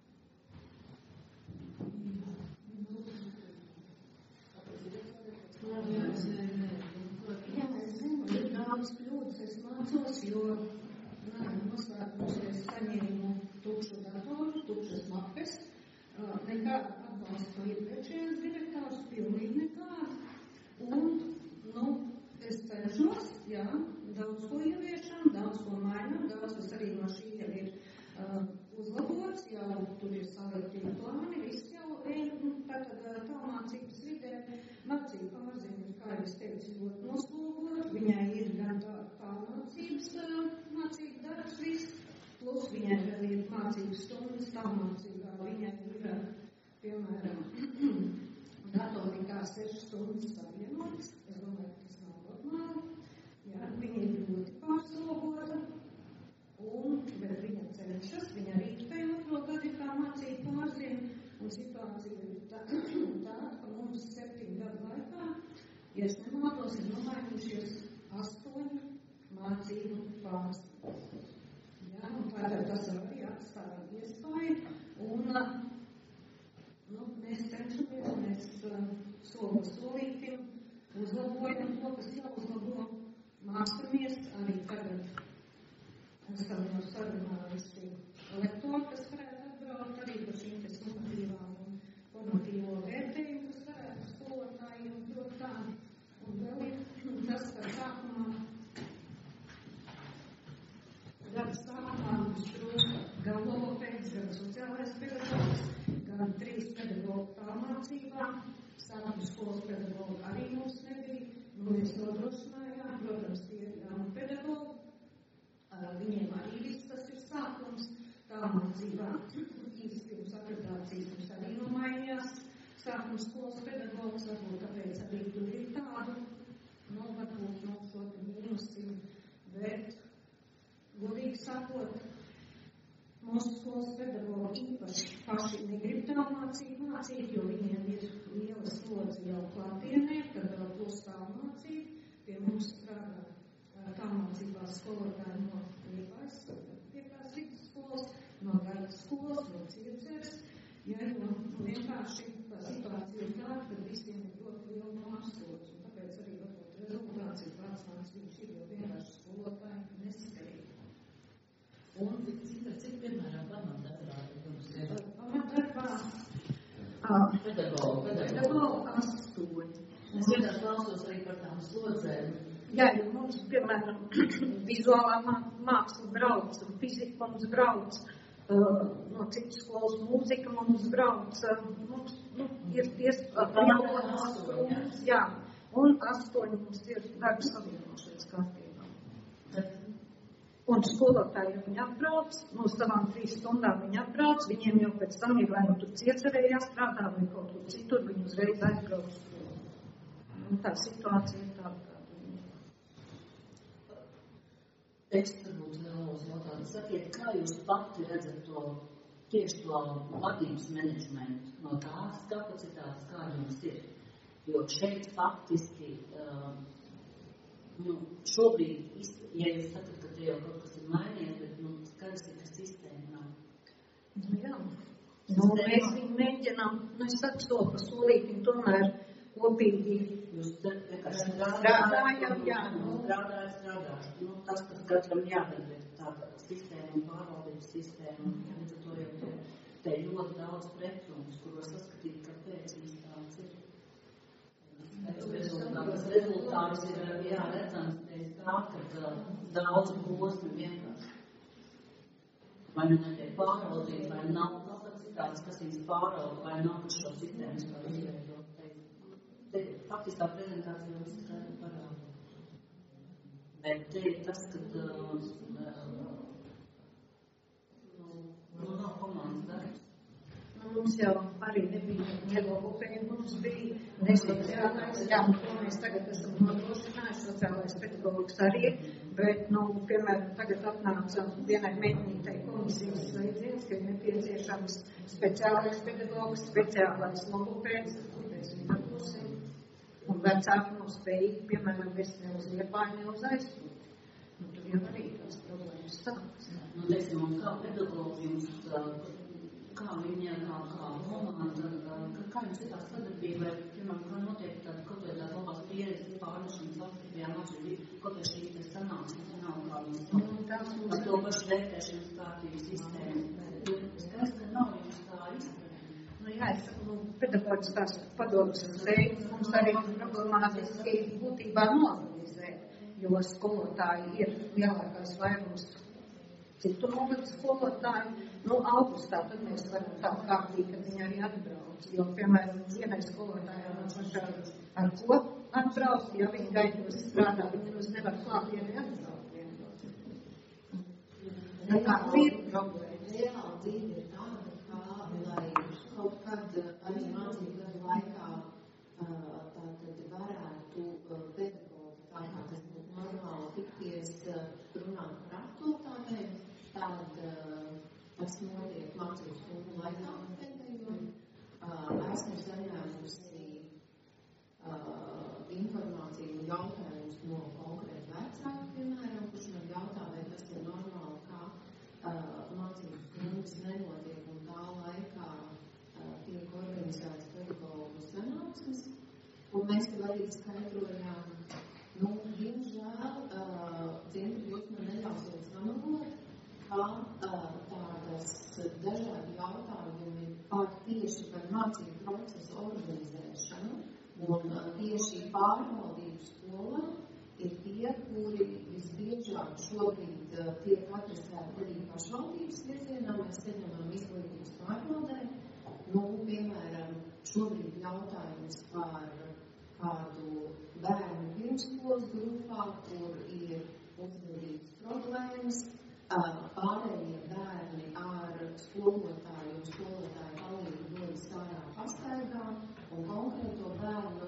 Jā, es zinu, ir daudz kļūdas, es mācos, jo noslēgums es saņēmu tukšu datoru, tukšas mapes, nekāda atbalsta no iepriekšējās direktors, pilnīgi nekāda. Un, nu, es cenšos, jā, daudz ko ieviešam, daudz ko mainam, daudz kas arī no šī jau ir uh, uzlabots, jau tur ir salikti plāni, viss jau ir, nu, tātad tālmācības vidē, mācība pārziņa ir, kā es teicu, ļoti noslogota, viņai ir gan tā, tālmācības mācība darbs viss, plus viņai vēl ir mācības stundas tālmācībā, viņai ir, piemēram, datorikā sešas stundas savienotas, es domāju, ka tas nav normāli, jā, viņa ir ļoti pārslogota, un, bet viņa cenšas, viņa arī pēc otro gadu ir kā mācība pārziņa, un situācija ir tā, tā, ka mums septiņu gadu laikā, ja es nemaldos, ir nomainījušies astoņi mācību pārstāvji. Jā, un tātad tas arī atstāja iespēju, un nu, mēs cenšamies, mēs uh, soli solītim uzlabojam to, kas jāuzlabo, mācāmies arī tagad. Esam jau sarunājuši lektori, kas varētu atbraukt arī par šīm te summatīvām un formatīvo vērtējumu, kas varētu skolotājiem dot tādu. Un vēl ir tas, ka sākumā gada sākumā mums trūka gan logopēds, gan sociālais pedagogs, gan trīs pedagogu tālmācībā. Sākuma skolas pedagogu arī mums nebija. Nu, mēs nodrošinājām, protams, tie ir jauni pedagogi. Viņiem arī viss tas ir sākums tālmācībā. Īsti pirms akreditācijas mums arī nomainījās. Sākuma skolas pedagogs, varbūt tāpēc arī tur ir tādu, nu, varbūt no šo te mīnusību, bet godīgi sakot, mūsu skolas pedagogi īpaši paši negrib tālmācību mācīt, jo viņiem ir liela slodze jau klātienē, tad vēl plus tālmācība. Pie mums strādā tālmācībā skolotāji no Liepājas, Liepājas vidusskolas, no Gaitas skolas, no Ciedzers, ja, jo vienkārši tā situācija ir tāda, ka visiem ir ļoti liela pārslodze, un tāpēc arī varbūt rezultāts ir tāds, kāds viņš ir, jo vienkārši skolotāji neskarīja. Un cik, cik piemēram, pamatdarbā jums ir? Pamatdarbā pedagogu, pedagogu astoņi. Es vienkārši klausos arī par tām slodzēm. Jā, jo mums, piemēram, vizuālā māksla brauc, un fizika mums brauc, uh, no citas skolas mūzika mums brauc, uh, mums, nu, ir ties, uh, astoņi, jā, un astoņi mums ir darba savienošanas kārtībā. Un skolotāji viņi atbrauc, no savām trīs stundām viņi atbrauc, viņiem jau pēc tam ir vai nu tur ciecerē jāstrādā, vai kaut kur citur, viņi uzreiz aizbrauc uz skolu. Un tā situācija ir tāda, kāda viņa. Es varbūt vēlos jautāt, sakiet, kā jūs pati redzat to, tieši to vadības menedžmentu no tās kapacitātes, kā jums ir? Jo šeit faktiski, uh, nu, šobrīd, ja jūs sakat, ka te jau kaut kas ir mainījies, bet, nu, skaidrs ir, ka sistēma nav. Nu, jā. Nu, mēs viņu mēģinām, nu, es saku to pa solītim, tomēr kopīgi. Jūs vienkārši strādājam, jā. Strādājam, strādājam. Nu, tas, kas katram jādara, bet tāda sistēma, pārvaldības sistēma, līdz ar to jau te, te ļoti daudz pretrumus, kuros saskatīt, kāpēc īstāds ir. Tas rezultāts ir, jā, redzams, pēc tā, ka daudz posmi vienkārši. Vai nu netiek pārvaldīt, vai nav kapacitātes, kas viņas pārvalda, vai nav šo sistēmas var izveidot. Te faktiskā prezentācija mums skaidri parāda. Bet te ir tas, ka uh, nu, nu nav komandas darbs. Mums jau arī nebija ielūpējumi, mums bija nespeciālais, jā, un to mēs tagad esam nodrošinājuši, sociālais pedagogs arī, bet, nu, piemēram, tagad atnāca vienai meitnītei komisijas slēdziens, ka ir nepieciešams speciālais pedagogs, speciālais logopēds, kur mēs viņu dabūsim, un vecāki mums spējīgi, piemēram, es ne uz Liepāju, ne uz aizsūt. Nu, tur jau arī tās problēmas sāks. Nu, teiksim, un kā pedagogi jums, kā viņa, kā, kā komanda, kā, kā jums ir tā sadarbība, vai, piemēram, kā notiek tāda, kaut vai tāda labās pieredzes pārnešanas Latvijā mācību, kaut vai šīs te sanāksmes nav kā viņas par to pašu vērtēšanas kārtību sistēmu. Skaidrs, ka nav jums tā izpratne. Nu jā, es saku, nu, pedagoģiskās padomas dēļ mums arī problemātiski būtībā noorganizē, jo skolotāji ir lielākais vairums citu novaļu skolotāju. Nu, augustā tad mēs varam tā kārtīgi, kad viņi arī atbrauc. Jo, piemēram, vienai skolotājai nav pašādi ar ko atbrauc, ja viņi gaidos strādā, viņi mums nevar klāt, ja neatbrauc vienkārši. Tā kā ir problēma. Reāla dzīve ir tāda, kā, lai kaut kad arī mācību gadu laikā tātad varētu pedagogi, tā kā tas būtu normāli, tikties runāt par aktualitātēm, tad tas notiek mācību stundu laikā pēdējo. Esmu saņēmusi informāciju un jautājumus no konkrēti vecāku, piemēram, kurš man jautā, vai tas ir normāli, kā mācību stundas nenotiek un tā laikā tiek organizētas pedagogu sanāksmes. Un mēs tev arī skaidrojām, nu, diemžēl, dzimti, jūs man neļausiet samalot, kā tādas dažādi jautājumi par tieši par mācību procesu organizēšanu un tieši pārvaldību skolā ir tie, kuri visbiežāk šobrīd tiek adresēti arī pašvaldības virzienā. Mēs saņemam izglītības pārvaldē. Nu, piemēram, šobrīd jautājums par kādu bērnu pirmsskolas grupā, kur ir uzvedības problēmas, pārējie bērni ar skolotāju un skolotāju palīdzību dodas ārā pastaigā un konkrēto bērnu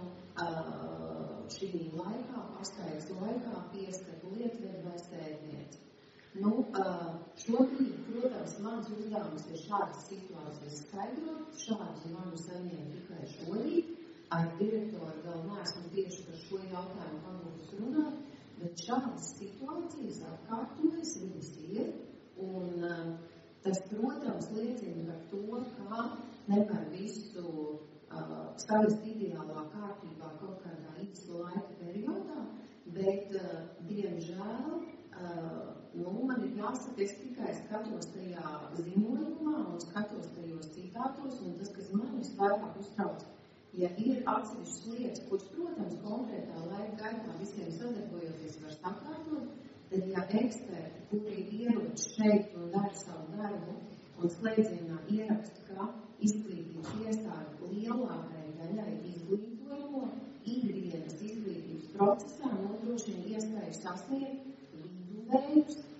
šī laikā, pastaigas laikā pieskatu lietvedi vai sēdnieci. Nu, šobrīd, protams, mans uzdevums ir šādas situācijas skaidrot, šādas manu saņēmu tikai šorīt, ar direktoru vēl neesmu tieši par šo jautājumu pagūtus runāt, bet šādas situācijas atkārtojas, viņas ir, un tas, protams, liecina par to, ka nevar visu uh, savest ideālā kārtībā kaut kādā īsta laika periodā, bet, uh, diemžēl, uh, nu, man ir jāsaka, es tikai skatos tajā ziņojumā un skatos tajos citātos, un tas, kas man visvairāk uztrauc, ja ir atsevišķas lietas, kuras, protams, konkrētā laika gaitā visiem sadarbojoties var sakārtot, tad, ja eksperti, kuri ierodas šeit un dara savu darbu un slēdzienā ieraksta, ka izglītības iestāde lielākai daļai izglītojamo ikdienas izglītības procesā nodrošina iespēju sasniegt viduvējus,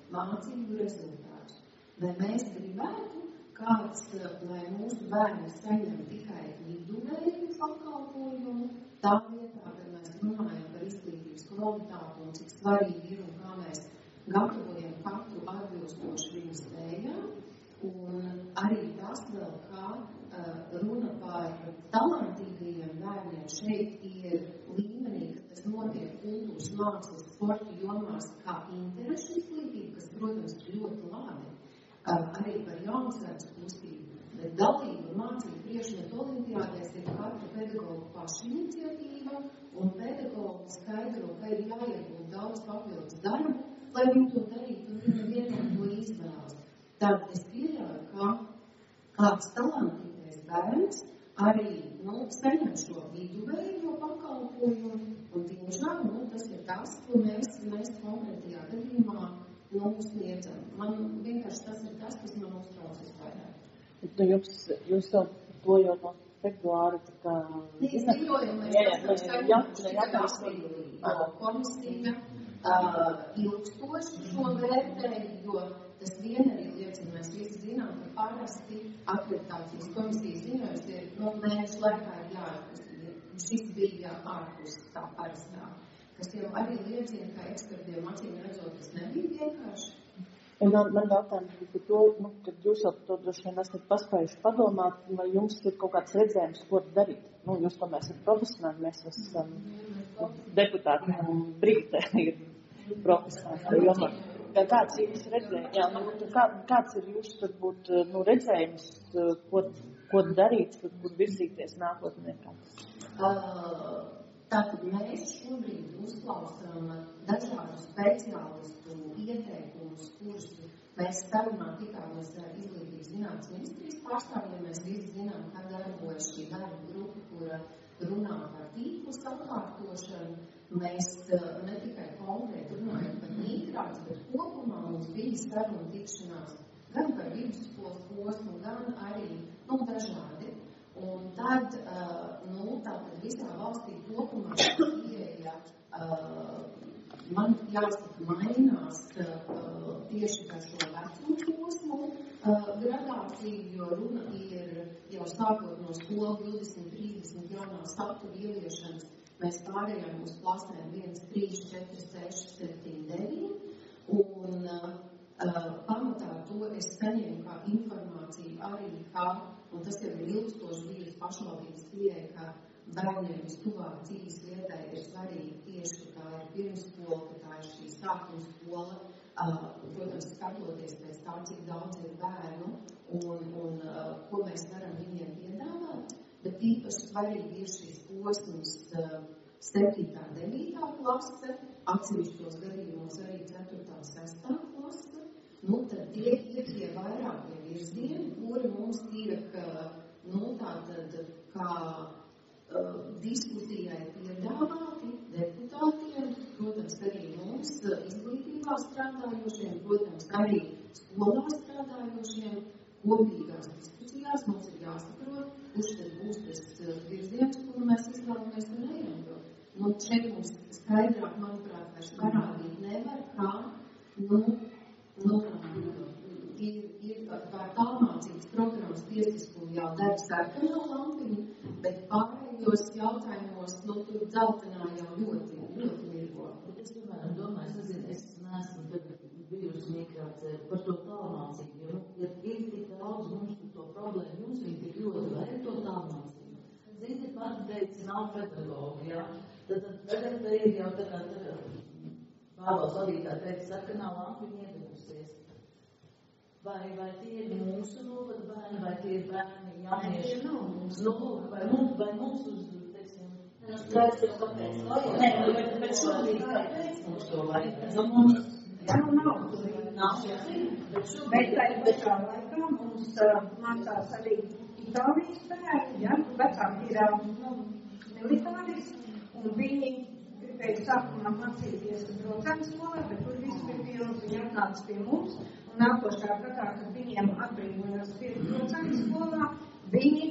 mācību rezultātus. Vai mēs gribētu kāds, lai mūsu bērni saņem tikai viduvēju pakalpojumu, tā vietā, kad mēs runājam par izglītības kvalitāti un cik svarīgi ir un kā mēs gatavojam katru atbilstoši viņu spējām. Un arī tas vēl, kā uh, runa par talantīgajiem bērniem šeit ir līmenī, ka tas notiek kultūras, mākslas, sporta jomās kā interešu izglītība, kas, protams, ir ļoti labi. Uh, arī par jaunasvērts kustību, bet dalība un mācību priekšmetu olimpiādēs ir katra pedagoga paša iniciatīva, un pedagoga skaidro, ka ir jāiegūt daudz papildus darbu, lai viņi to darītu, un viņi vienam to izvēlas. Tad es pieļauju, ka kāds talantīgais bērns arī, nu, saņem šo viduvējo pakalpojumu, un tiešām, nu, tas ir tas, ko mēs, mēs konkrētajā gadījumā, nu, sniedzam. Man vienkārši tas ir tas, kas man uztrauc vispārāk. Nu, jums, jūs jau to jau no februāra, tā kā... Mēs ziņojam, mēs tas tikai apstīdīgi, jo komisija uh, ilgstoši šo vērtēju, jo tas vien arī liecina, mēs visi zinām, ka parasti akreditācijas komisijas ziņojums ir, nu, mēnešu laikā ir jāatpūst. Šis bija ārpus tā parastā, kas jau arī liecina, ka ekspertiem acīm redzot, tas nebija vienkārši. Un man, man jautājums bija par to, nu, kad jūs jau to droši vien esat paspējuši padomāt, vai jums ir kaut kāds redzējums, ko darīt? Nu, jūs tomēr esat profesionāli, mēs esam um, deputāti, un Brigita ir profesionāli jomā. Kāds ir jūs redzējums, jā, nu, kā, kāds ir jūs, varbūt, nu, redzējums, ko, ko darīt, kur virzīties nākotnē? Uh, tātad mēs šobrīd uzklausām dažādu speciālistu ieteikumus, kurus mēs starunā tikāmies ar Izglītības zinātnes ministrijas pārstāvjiem. Mēs visi zinām, kā darbojas šī darba grupa, kura runā par tīklus atkārtošanu. Mēs ne tikai konkrēti runājam par mīkrāts, bet kopumā mums bija saruna tikšanās gan par vidusskolas posmu, gan arī, nu, dažādi. Un tad, nu, tātad visā valstī kopumā pieeja, man jāsaka, mainās tieši par šo vecumu posmu gradāciju, jo runa ir jau sākot no skolu divdesmit trīsdesmit jaunā satura ieviešanas. Mēs pārējām uz klasēm viens, trīs, četri, seši, septiņi, deviņi, un uh, pamatā to es saņēmu kā informāciju arī, kā, un tas jau ir ilgstoši bijusi pašvaldības pieeja, ka bērniem vistuvāk dzīves vietai ir svarīgi tieši, ka tā ir pirmsskola, ka tā ir šī sākuma skola, uh, protams, skatoties pēc tā, cik daudz ir bērnu, un, un uh, ko mēs varam viņiem piedāvāt. Bet īpaši svarīgi ir šīs posms septītā, devītā klase, atsevišķos gadījumos arī ceturtā, sestā klase. Nu, tad tie ir tie vairākie virzieni, kuri mums tiek, nu, tātad, kā uh, diskusijai piedāvāti deputātiem, protams, arī mums izglītībā strādājošiem, protams, arī skolā strādājošiem, kopīgās diskusijās mums ir jāsaprot, kurš tad būs tas virziens, kuru mēs izvēlamies un ejam. Jo, nu, šeit mums skaidrāk, manuprāt, vairs parādīt nevar, kā, nu, nu, ir, ir par tālmācības programmas tiesiskumu jau dara sarkanā lampiņa, bet pārējos jautājumos, nu, tur dzeltenā jau ļoti, ļoti mirgo. Es, piemēram, domāju, es nezinu, es neesmu tagad bijusi mīkrāts par to tālmācību, jo, ja ir tik daudz mums to problēmu, jums viņi tik ļoti vajag to tālmācību. Zini, pati teica, nav pedagogi, jā. Tad tagad te ir jau tā kā, tā kā Pāvils vadītā teica, sarkanā lampiņa iedegusies. Vai, vai tie ir mūsu novada bērni, vai tie ir bērni jaunieši? Nu, vai mums, vai mums uz, teiksim, kāds ir kāpēc vajag? Nē, bet šobrīd kāpēc mums to vajag? Nu, mums Jā, nav. Nav. Bet tajā laikā mums mācās arī Itālijas bērni, ja, vecāki ir, nu, militāris, un viņi gribēja sākumā mācīties Brocēnas skolā, bet tur viss bija pilns, viņi atnāca pie mums, un nākošā gadā, kad viņiem atbrīvojās pie Brocēnas skolā, viņi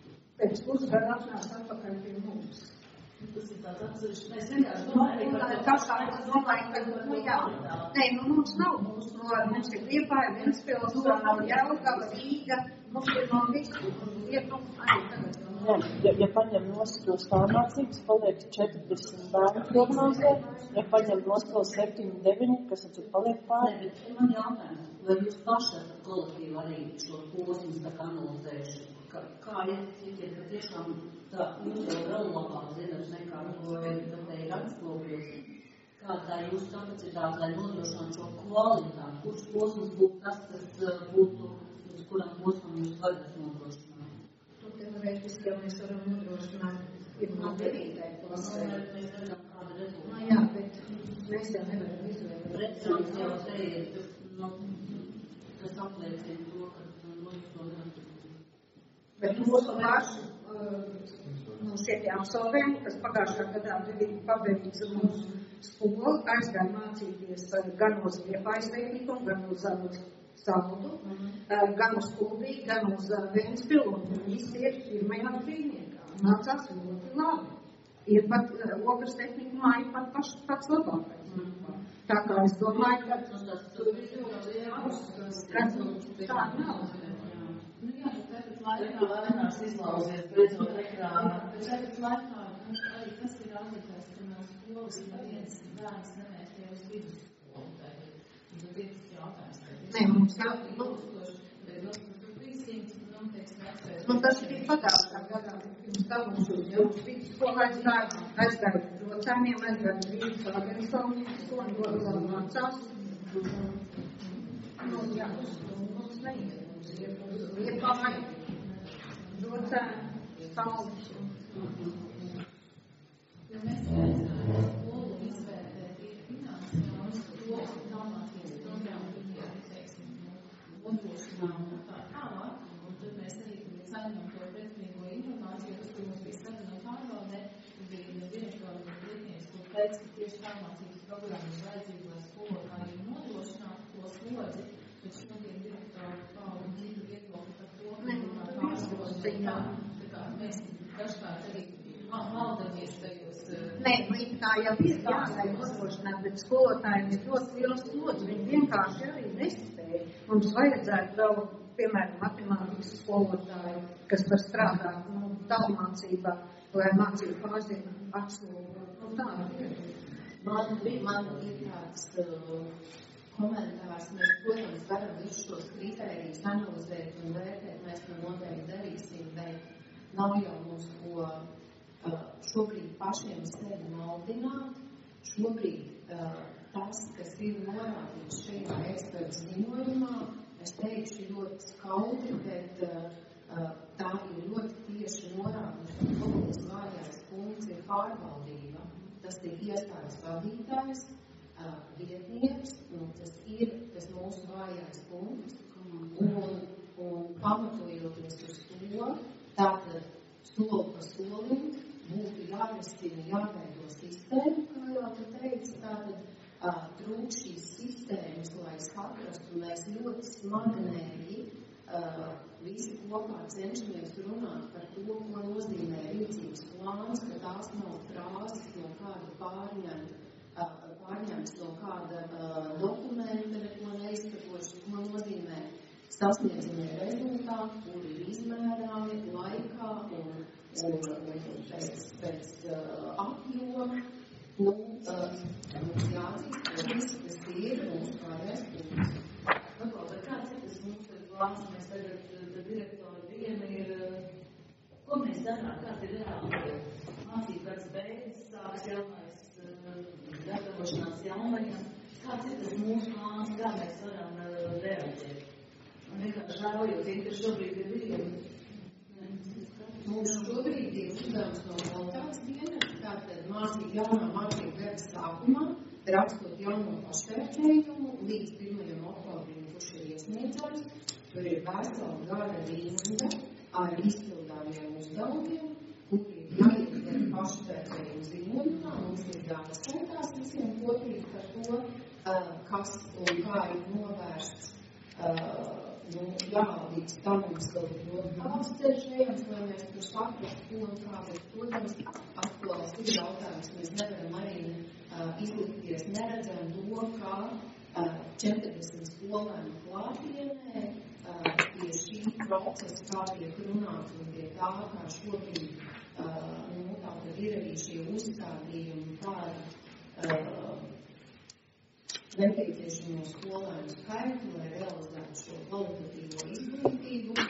pēc pusgada atnāca atpakaļ pie mums. Tas ir tāds atsevišķi. Mēs vienkārši domājam, ka par tā pašā es domāju, ka, nu jā, nē, nu mums nav mūsu, mums ir Liepāja, Ventspils, Jelgava, Rīga, mums ir no visu, ir, nu, arī tagad. Jā, ja, ja paņem nost tos tālmācības, paliek četrdesmit bērnu prognozē, ja paņem nost vēl septiņi, deviņi, kas tad paliek pāri. Man jautājums, vai jūs paši esat kolektīvi arī šo posmus tā kā analizējuši? Kā, kā iet, ka tiešām tā jūs jau vēl labāk zināt nekā to ir atspūpjos? Kā tā jūsu kapacitāte, lai nodrošinātu šo kvalitāti? Kurš posms būtu tas, kas būtu, uz kuram posmam jūs varat nodrošināt? Teorētiski jau mēs varam nodrošināt pirmā devītai klasē. Mēs redzam kādu rezultātu. Nu jā, bet mēs jau nevaram izvēlēt. Redzams jau te ir, nu, kas apliecina to, ka mums to nevar. Bet mūsu paši, nu, šie absolventi, kas pagājušā gadā bija pabeidz mūsu skolu, aizgāja mācīties gan uz Liepājas tehniku, gan uz Saudu, mm-hmm. gan uz Kuldī, gan uz Ventspilu, un visi ir pirmajā trīniekā. Mācās ļoti labi. Ir pat ogras tehnikumā ir pat paš, pats labākais. Mm-hmm. Tā kā es domāju, ka tur ir ļoti jāuzskatās, ka tā nav. Nu jā, bet tagad laikā vainās izlauzies beidzot ekrānā. Bet tagad laikā arī tas ir atlikās, ka no skolas neviens bērns nemēķē uz vidusskolu. Tad ir tas jautājums. Nē, mums jau, nu, nu tas bija pagājušā gadā, pirms tā mums jau uz vidusskolu aizgāja, aizgāja docēmiem, aizgāja Rīgas Agenstalnieku skolu, ļoti labi mācās. Nu, jā, mums neiet, mums ir uz Liepāju, docēm, Saudas. Ja mēs vajadzētu skolu izvērtēt ir finansiāli, to tālākīs programmu viņiem, teiksim, nodrošinām un tā tālāk, un tad mēs arī, kad mēs saņemam to pretrunīgo informāciju, tas, kur mums bija saruna pārvaldē, bija direktori un lietnieks, kur teica, ka tieši tālākīs programmu ir vajadzīga, lai skolotāji nodrošinātu to slodzi, bet šodien direktori pauda dzīvi viedokli par to, ka pārslodzi tā, tā kā mēs dažkārt arī valdamies tajos. Nē, nu, tā jau ir jāsai nodrošināt, bet skolotājiem ir ļoti liels slodzi. Viņi vienkārši arī nespēja. Mums vajadzētu vēl, piemēram, matemātikas skolotāji, kas var strādāt, nu, tālmācībā, lai mācību fāzi atslogot. Nu, tā ir. Man, man ir tāds uh, komentārs, mēs, protams, varam visus šos kritērijus analizēt un vērtēt, mēs to noteikti darīsim, bet nav jau mums ko šobrīd pašiem sevi maldināt. Šobrīd uh, tas, kas ir norādīts šajā ekspertu ziņojumā, es teikšu ļoti skaudri, bet uh, tā ir ļoti tieši norādīta, ka kaut vājais punkts ir pārvaldība. Tas ir iestādes vadītājs, uh, vietnieks, un tas ir tas mūsu vājais punkts. Un, un pamatojoties uz to, tātad soli pa solim, būtu jārisina, jāveido sistēma, kā jau tu teici, tātad uh, trūk šīs sistēmas, lai saprastu, mēs ļoti smagnēji uh, visi kopā cenšamies runāt par to, ko nozīmē rīcības plāns, ka tās nav frāzes no kāda pārņem, uh, pārņemts no kāda uh, dokumenta, bet ko neizsakoši, ko nozīmē sasniedzamie rezultāti, kuri ir izmērāmi laikā un un, un pēc, pēc uh, apjoma, nu, uh, mums jāatzīst, ka viss, kas ir, mums pārējais punkts. Nu, ko, bet kāds ir tas mums ir plāns, mēs tagad, direktori viena ir, ko mēs darām, kāds ir reāli mācības beigas, sāks jaunais, gatavošanās jaunajam, kāds ir tas mūsu plāns, kā mēs varam reaģēt. Un vienkārši žēlojot, ka šobrīd ir viena. Mums šobrīd ir uzdevums no kvalitātes dienas, tātad mācību jaunā mācību gada sākumā, rakstot jauno pašvērtējumu līdz pirmajam oktobrim, kurš ir iesniedzams. Tur ir vesela gara rinda ar izpildāmiem uzdevumiem, kuri ir jāiekļauj pašvērtējumu ziņojumā. Mums ir jāpaskaitās visiem kopīgi par to, kas un kā ir novērsts. Nu, jāvaldīts tam mums vēl ir ļoti daudz ceļš ejams, lai mēs tur saprastu, ko un kā, bet, protams, aktuāls ir jautājums. Mēs nevaram arī uh, izlikties neredzam to, ka četrdesmit skolēnu klātienē pie šī procesa, kā tiek runāts un pie tā, kā šobrīd nu, tātad ir arī šie uzstādījumi par nepieciešamo skolēnu skaitu, lai realizētu šo kvalitatīvo izglītību.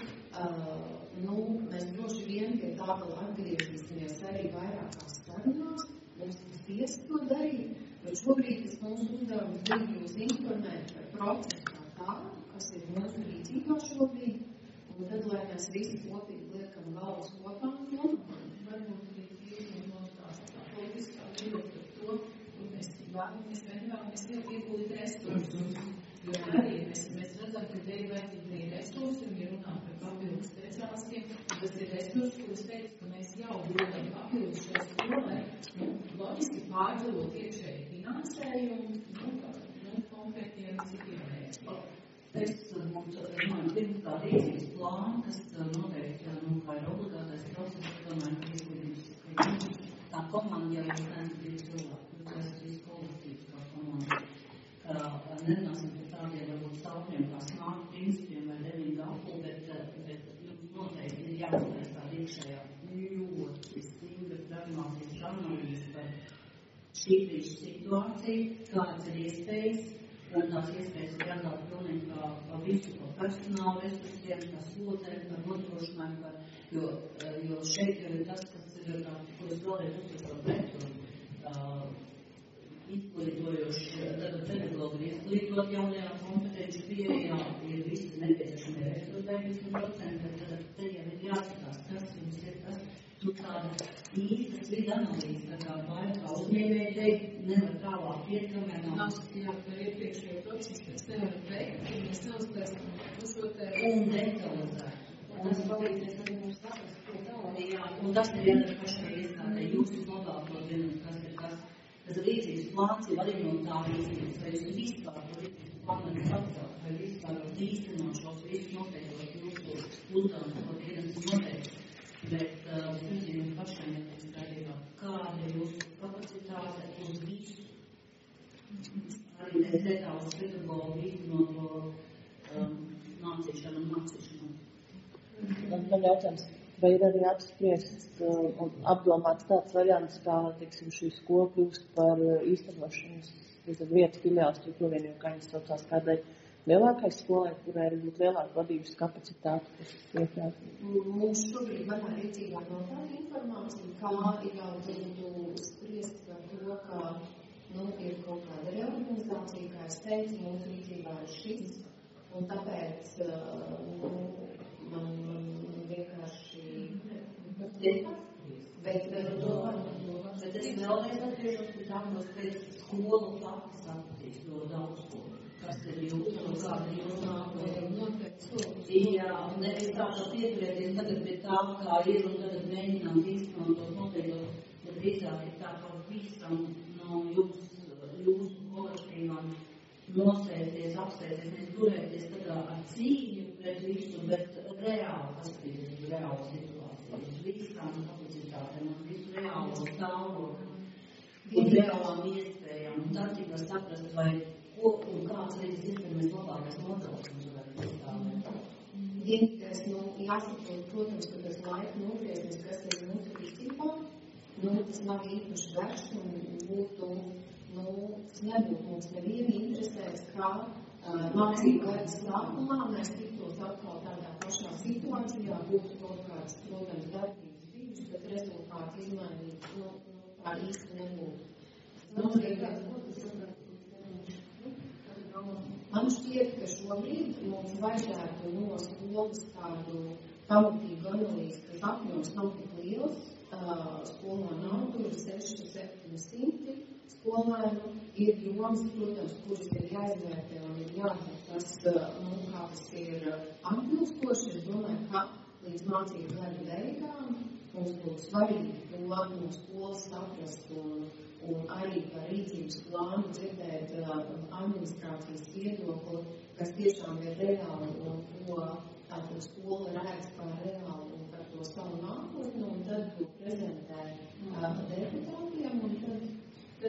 Nu, mēs droši vien pie tā vēl atgriezīsimies arī vairākās sarunās. Mums tas ies to darīt, bet šobrīd tas mūsu uzdevums bija jūs informēt par procesu kā tādu, kas ir mūsu rīcībā šobrīd, un tad, lai mēs visi kopīgi liekam galvas kopā un domājam. Varbūt arī tieši no tās tā politiskā dzīve par to, kur mēs vēlamies, vēlamies jau iegūt resursus. Jo arī mēs, mēs redzam, ka te ir vajadzīgi resursi, un ja runā par papildu speciālistiem, tas ir resursi, kurus teicu, ka mēs jau dodam papildu šo skolē, nu, loģiski pārdalot iekšēji finansējumu, nu, nu konkrētiem citiem mērķiem. Es mums runāju pirms tā rīcības plāna, kas noteikti, nu, kā ir obligātais process, tomēr, ka izglītības, tā komanda jau ir nezinu divi cilvēki, tas ir viss kolektīvs kā komanda. Nerunāsim par tādiem, varbūt saukriem kā smart principiem vai devīgu apli, bet, bet jums noteikti ir jāspēj tāda iekšējā ļoti stingra pragmātiskas analīze par šī brīža situāciju, kādas ir iespējas, un tās iespējas ir jādala pilnīgi kā, kā visu par personālu resursiem, kā slodzēm, par nodrošinājumu, par, jo, jo šeit jau ir tas, kas ir, kā, ko es vēlreiz uzsveru pret, un uh, izglītojoši, tad pedagogi ir izglītot jaunajā kompetenci pieejā, ir visi nepieciešamie resursi deviņdesmit procenti, tad te jau ir jāskatās, kas jums ir tas, tu tāda īstas vidu analīze, tā kā vairāk kā uzņēmēji teikt, nevar tālāk iet, kamēr nav. Nav skatījāt par iepriekšējo procesu, mēs nevaram veikt, ka mēs neuztaisam uzsotē. Un detalizēt. Un tas palīdzēs arī mums saprast, ko tālāk. Jā, un tas ir jādara pašai iestādē, jūs labāk to zināt, kas ir kas. Tas rīcības plāns jau arī no tā īstenības, vai jūs vispār to rīcības plānu atcelt, vai vispār īstenot šos visus noteiktos jūsu uzdevumus, ko dienas noteikti. Bet uh, es jums pašai nepieskārībā, kāda ir jūsu kapacitāte uz visu. Arī mēs detālas pedagogu īstenot to um, mācīšanu un mācīšanu. Man jautājums. Vai ir arī apspriests uh, un apdomāts tāds variants, kā, teiksim, šī skola kļūst par uh, īstenošanas vietu filiāls, jo to vienīgi, kā viņas saucās, kādai lielākai skolai, kurai ir būt lielāka vadības kapacitāte, kas iekļaut? Mums šobrīd manā rīcībā nav tāda informācija, kā jau būtu spriest par to, ka, nu, ir kaut kāda reorganizācija, kā es teicu, mūsu rīcībā ir šis, un tāpēc, uh, nu, man, man vienkārši bet vēl domāju, bet es vēlreiz atgriežos pie tā, kas pēc skolu pati sapratīs to daudz skolu. Kas ir jūsu, un kāda ir jūsu nākotne? Jā, nevis tā kā pieturēties tagad pie tā, kā ir, un tagad mēģinām īstenot tos noteiktos, bet drīzāk ir tā, ka visam no jūsu, jūsu kolektīvām nosēties, apsēties, nevis turēties tādā ar cīņu pret visu, bet reāli paskatīties uz reālu situāciju, uz visām kapacitātēm, uz visu reālo stāvokli, uz reālām iespējām. Un tad tikai saprast, vai ko un kāds līdz iespējamais labākais modelis mums varētu izstāvēt. Vienīgais, nu, jāsaprot, protams, ka tas laika nogrieznis, kas ir mūsu rīcībā, nu, tas nav īpaši garš un būtu, nu, tas nebūtu mums neviena interesēs, kā uh, mācību gada sākumā mēs tiktos atkal tādā pašā situācijā, būtu kaut kāds, protams, darbības brīdis, bet rezultāti izmainīt, nu, nu, tā īsti nebūtu. Man šķiet, ka šobrīd mums vajadzētu no skolas tādu pamatīgu analīzi, ka apjoms nav tik liels, uh, skolā nav, tur ir seši septiņi simti skolēnu, ir jomas, protams, kuras ir jāizvērtē un ir jāatver tas, uh, nu, kā tas ir atbilstoši. Es domāju, ka līdz mācību gada beigām mums būtu svarīgi to no skolas saprast un un arī par rīcības plānu dzirdēt uh, administrācijas viedokli, kas tiešām ir reāli un ko tātad skola redz kā reāli un par to savu nākotni, un tad to prezentē uh, deputātiem, un tad, tad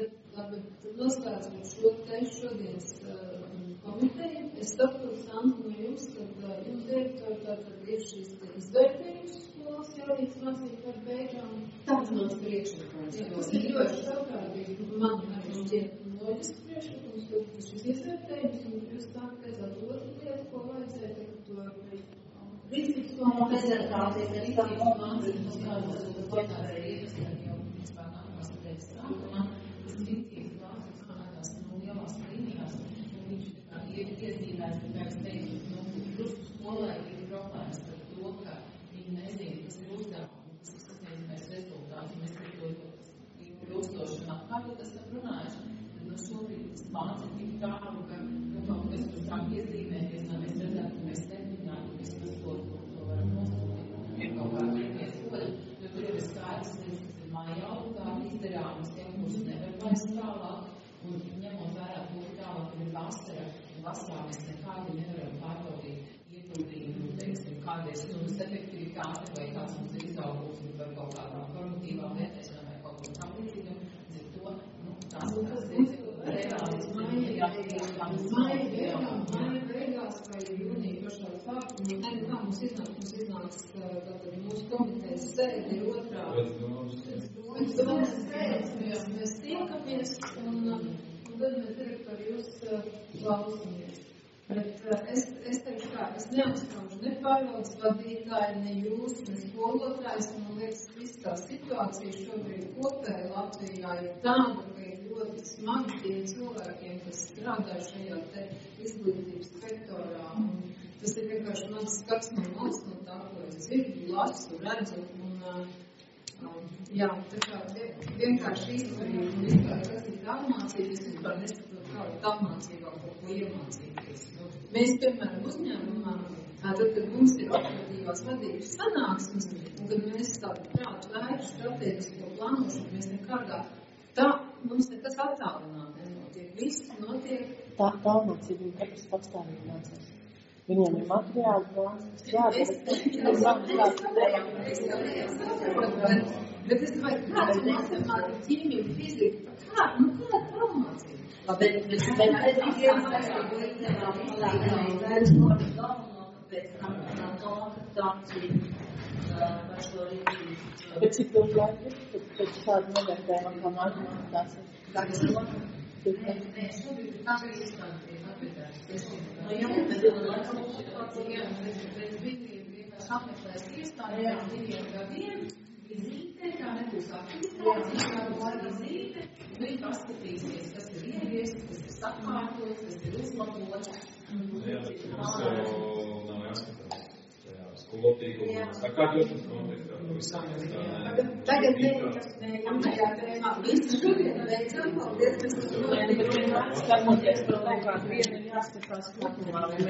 bet noslēdzot šo te šodienas uh, komiteju, es saprotu, Santa, no jums, kad uh, jums direktori tātad ir šīs izvērtējums skolas jālīdz mācību par beigām. Tāds mans priekšlikums. Jā, tas ir ļoti saprātīgi. Man arī šķiet loģiski priekšlikums, bet šis izvērtējums, un jūs tā teicāt otru lietu, ko vajadzēja, tad to Rīcības plāna prezervācijas arī tā mācības, kas kādas ir plenārē iespējami jau vispār nākamās nedēļas sākumā. Tas rīcības plāns, kas manākās no lielās līnijās, un viņš tā ir iezīmēts, kā es teicu, nu, drustu skolē ir problēmas par to, ka viņi nezina, kas ir uzdevumi, kas ir sasniedzamais rezultāts, un mēs par to ilgstoši un atkārtot esam runājuši. Tad no šobrīd tas plāns ir tik tālu, ka nu, kaut kas tur sāk iezīmēties, lai mēs redzētu, ka mēs terminētu vismaz to, to varam nosūtīt. Ir kaut kā pirmie soļi, jo tur ir skaidrs, ka tas ir maijā obligāti izdarāmas, ja kurus nevar vairs tālāk, un ņemot vērā to, ka tālāk ir vasara, un vasarā mēs nekādi nevaram pārbaudīt ieguldījumu, teiksim, kāda ir stundas efektivitāte, vai kāds mums ir izaugsme par kaut kādām formatīvām vērtēšanām vai kaut ko tam līdzīgam. Līdz ar to, nu, tās ir tās reālis Māja beigās vai jūnija pašā sākumā, ne, kā mums iznāk, mums iznāks tātad mūsu komitejas sēdi ir otrā. Mēs domās sēdes, mēs, mēs tiekamies un, un tad mēs direktori jūs klausamies. Bet es, es teikšu kā, es neapskaužu ne pārvaldes vadītāji, ne jūs, ne skolotājs. Man liekas, viss tā situācija šobrīd kopēji Latvijā ir tāda, ka ir ļoti smagi tiem cilvēkiem, kas strādā šajā te izglītības sektorā. Un tas ir vienkārši mans skats no malas, no tā, ko es dzirdu, lasu, redzu. Un, um, jā, tā kā vienkārši izdarīt un vispār, kas ir tālmācība, es vispār nesaprotu, kā ir tālmācībā kaut ko iemācīties. Mēs, piemēram, uzņēmumā, tad, kad mums ir operatīvās vadības sanāksmes, un kad mēs tādu prātu vērtu strateģisko plānošanu, mēs nekādā tā, mums nekas attālināti nenotiek. Viss notiek. Tā tālmācība, katrs patstāvīgi mācās. Viņiem ir materiāli plāns, kas jādara. Es saprotu, bet es domāju, kāds matemātika, ķīmija, fizika, kā, nu kāda tālmācība? Bet mēs redzējām, ka līdzinām izlīdzinām vērts notiek galveno, kāpēc tam to, ka tāds ir par šo rīcības. Bet cik daudz laika ir, tad šādi novērtējumā, kā nākamā tās ir? Kāds ir laikam? Nē, šobrīd ir tā, ka izstāties atvedēs. No jā, bet laikam mums situācija, jā, bet viņi vienkārši apmeklēs iestādi pēc diviem gadiem, vizīte, kā nebūs aktivitātes, kā būs vizīte, viņi paskatīsies, kas ir ieviests, kas ir sakārtots, kas ir uzlabots. Jā, bet mums jau nav jāskatās tajā skolotīgumā. Sakārtot tas kontekstā, pavisam tā. Tagad nekas nejamajā tēmā. Visu šodien beidzam, paldies, mēs esam. Skamoties par kaut kādu vienu jāskatās kopumā.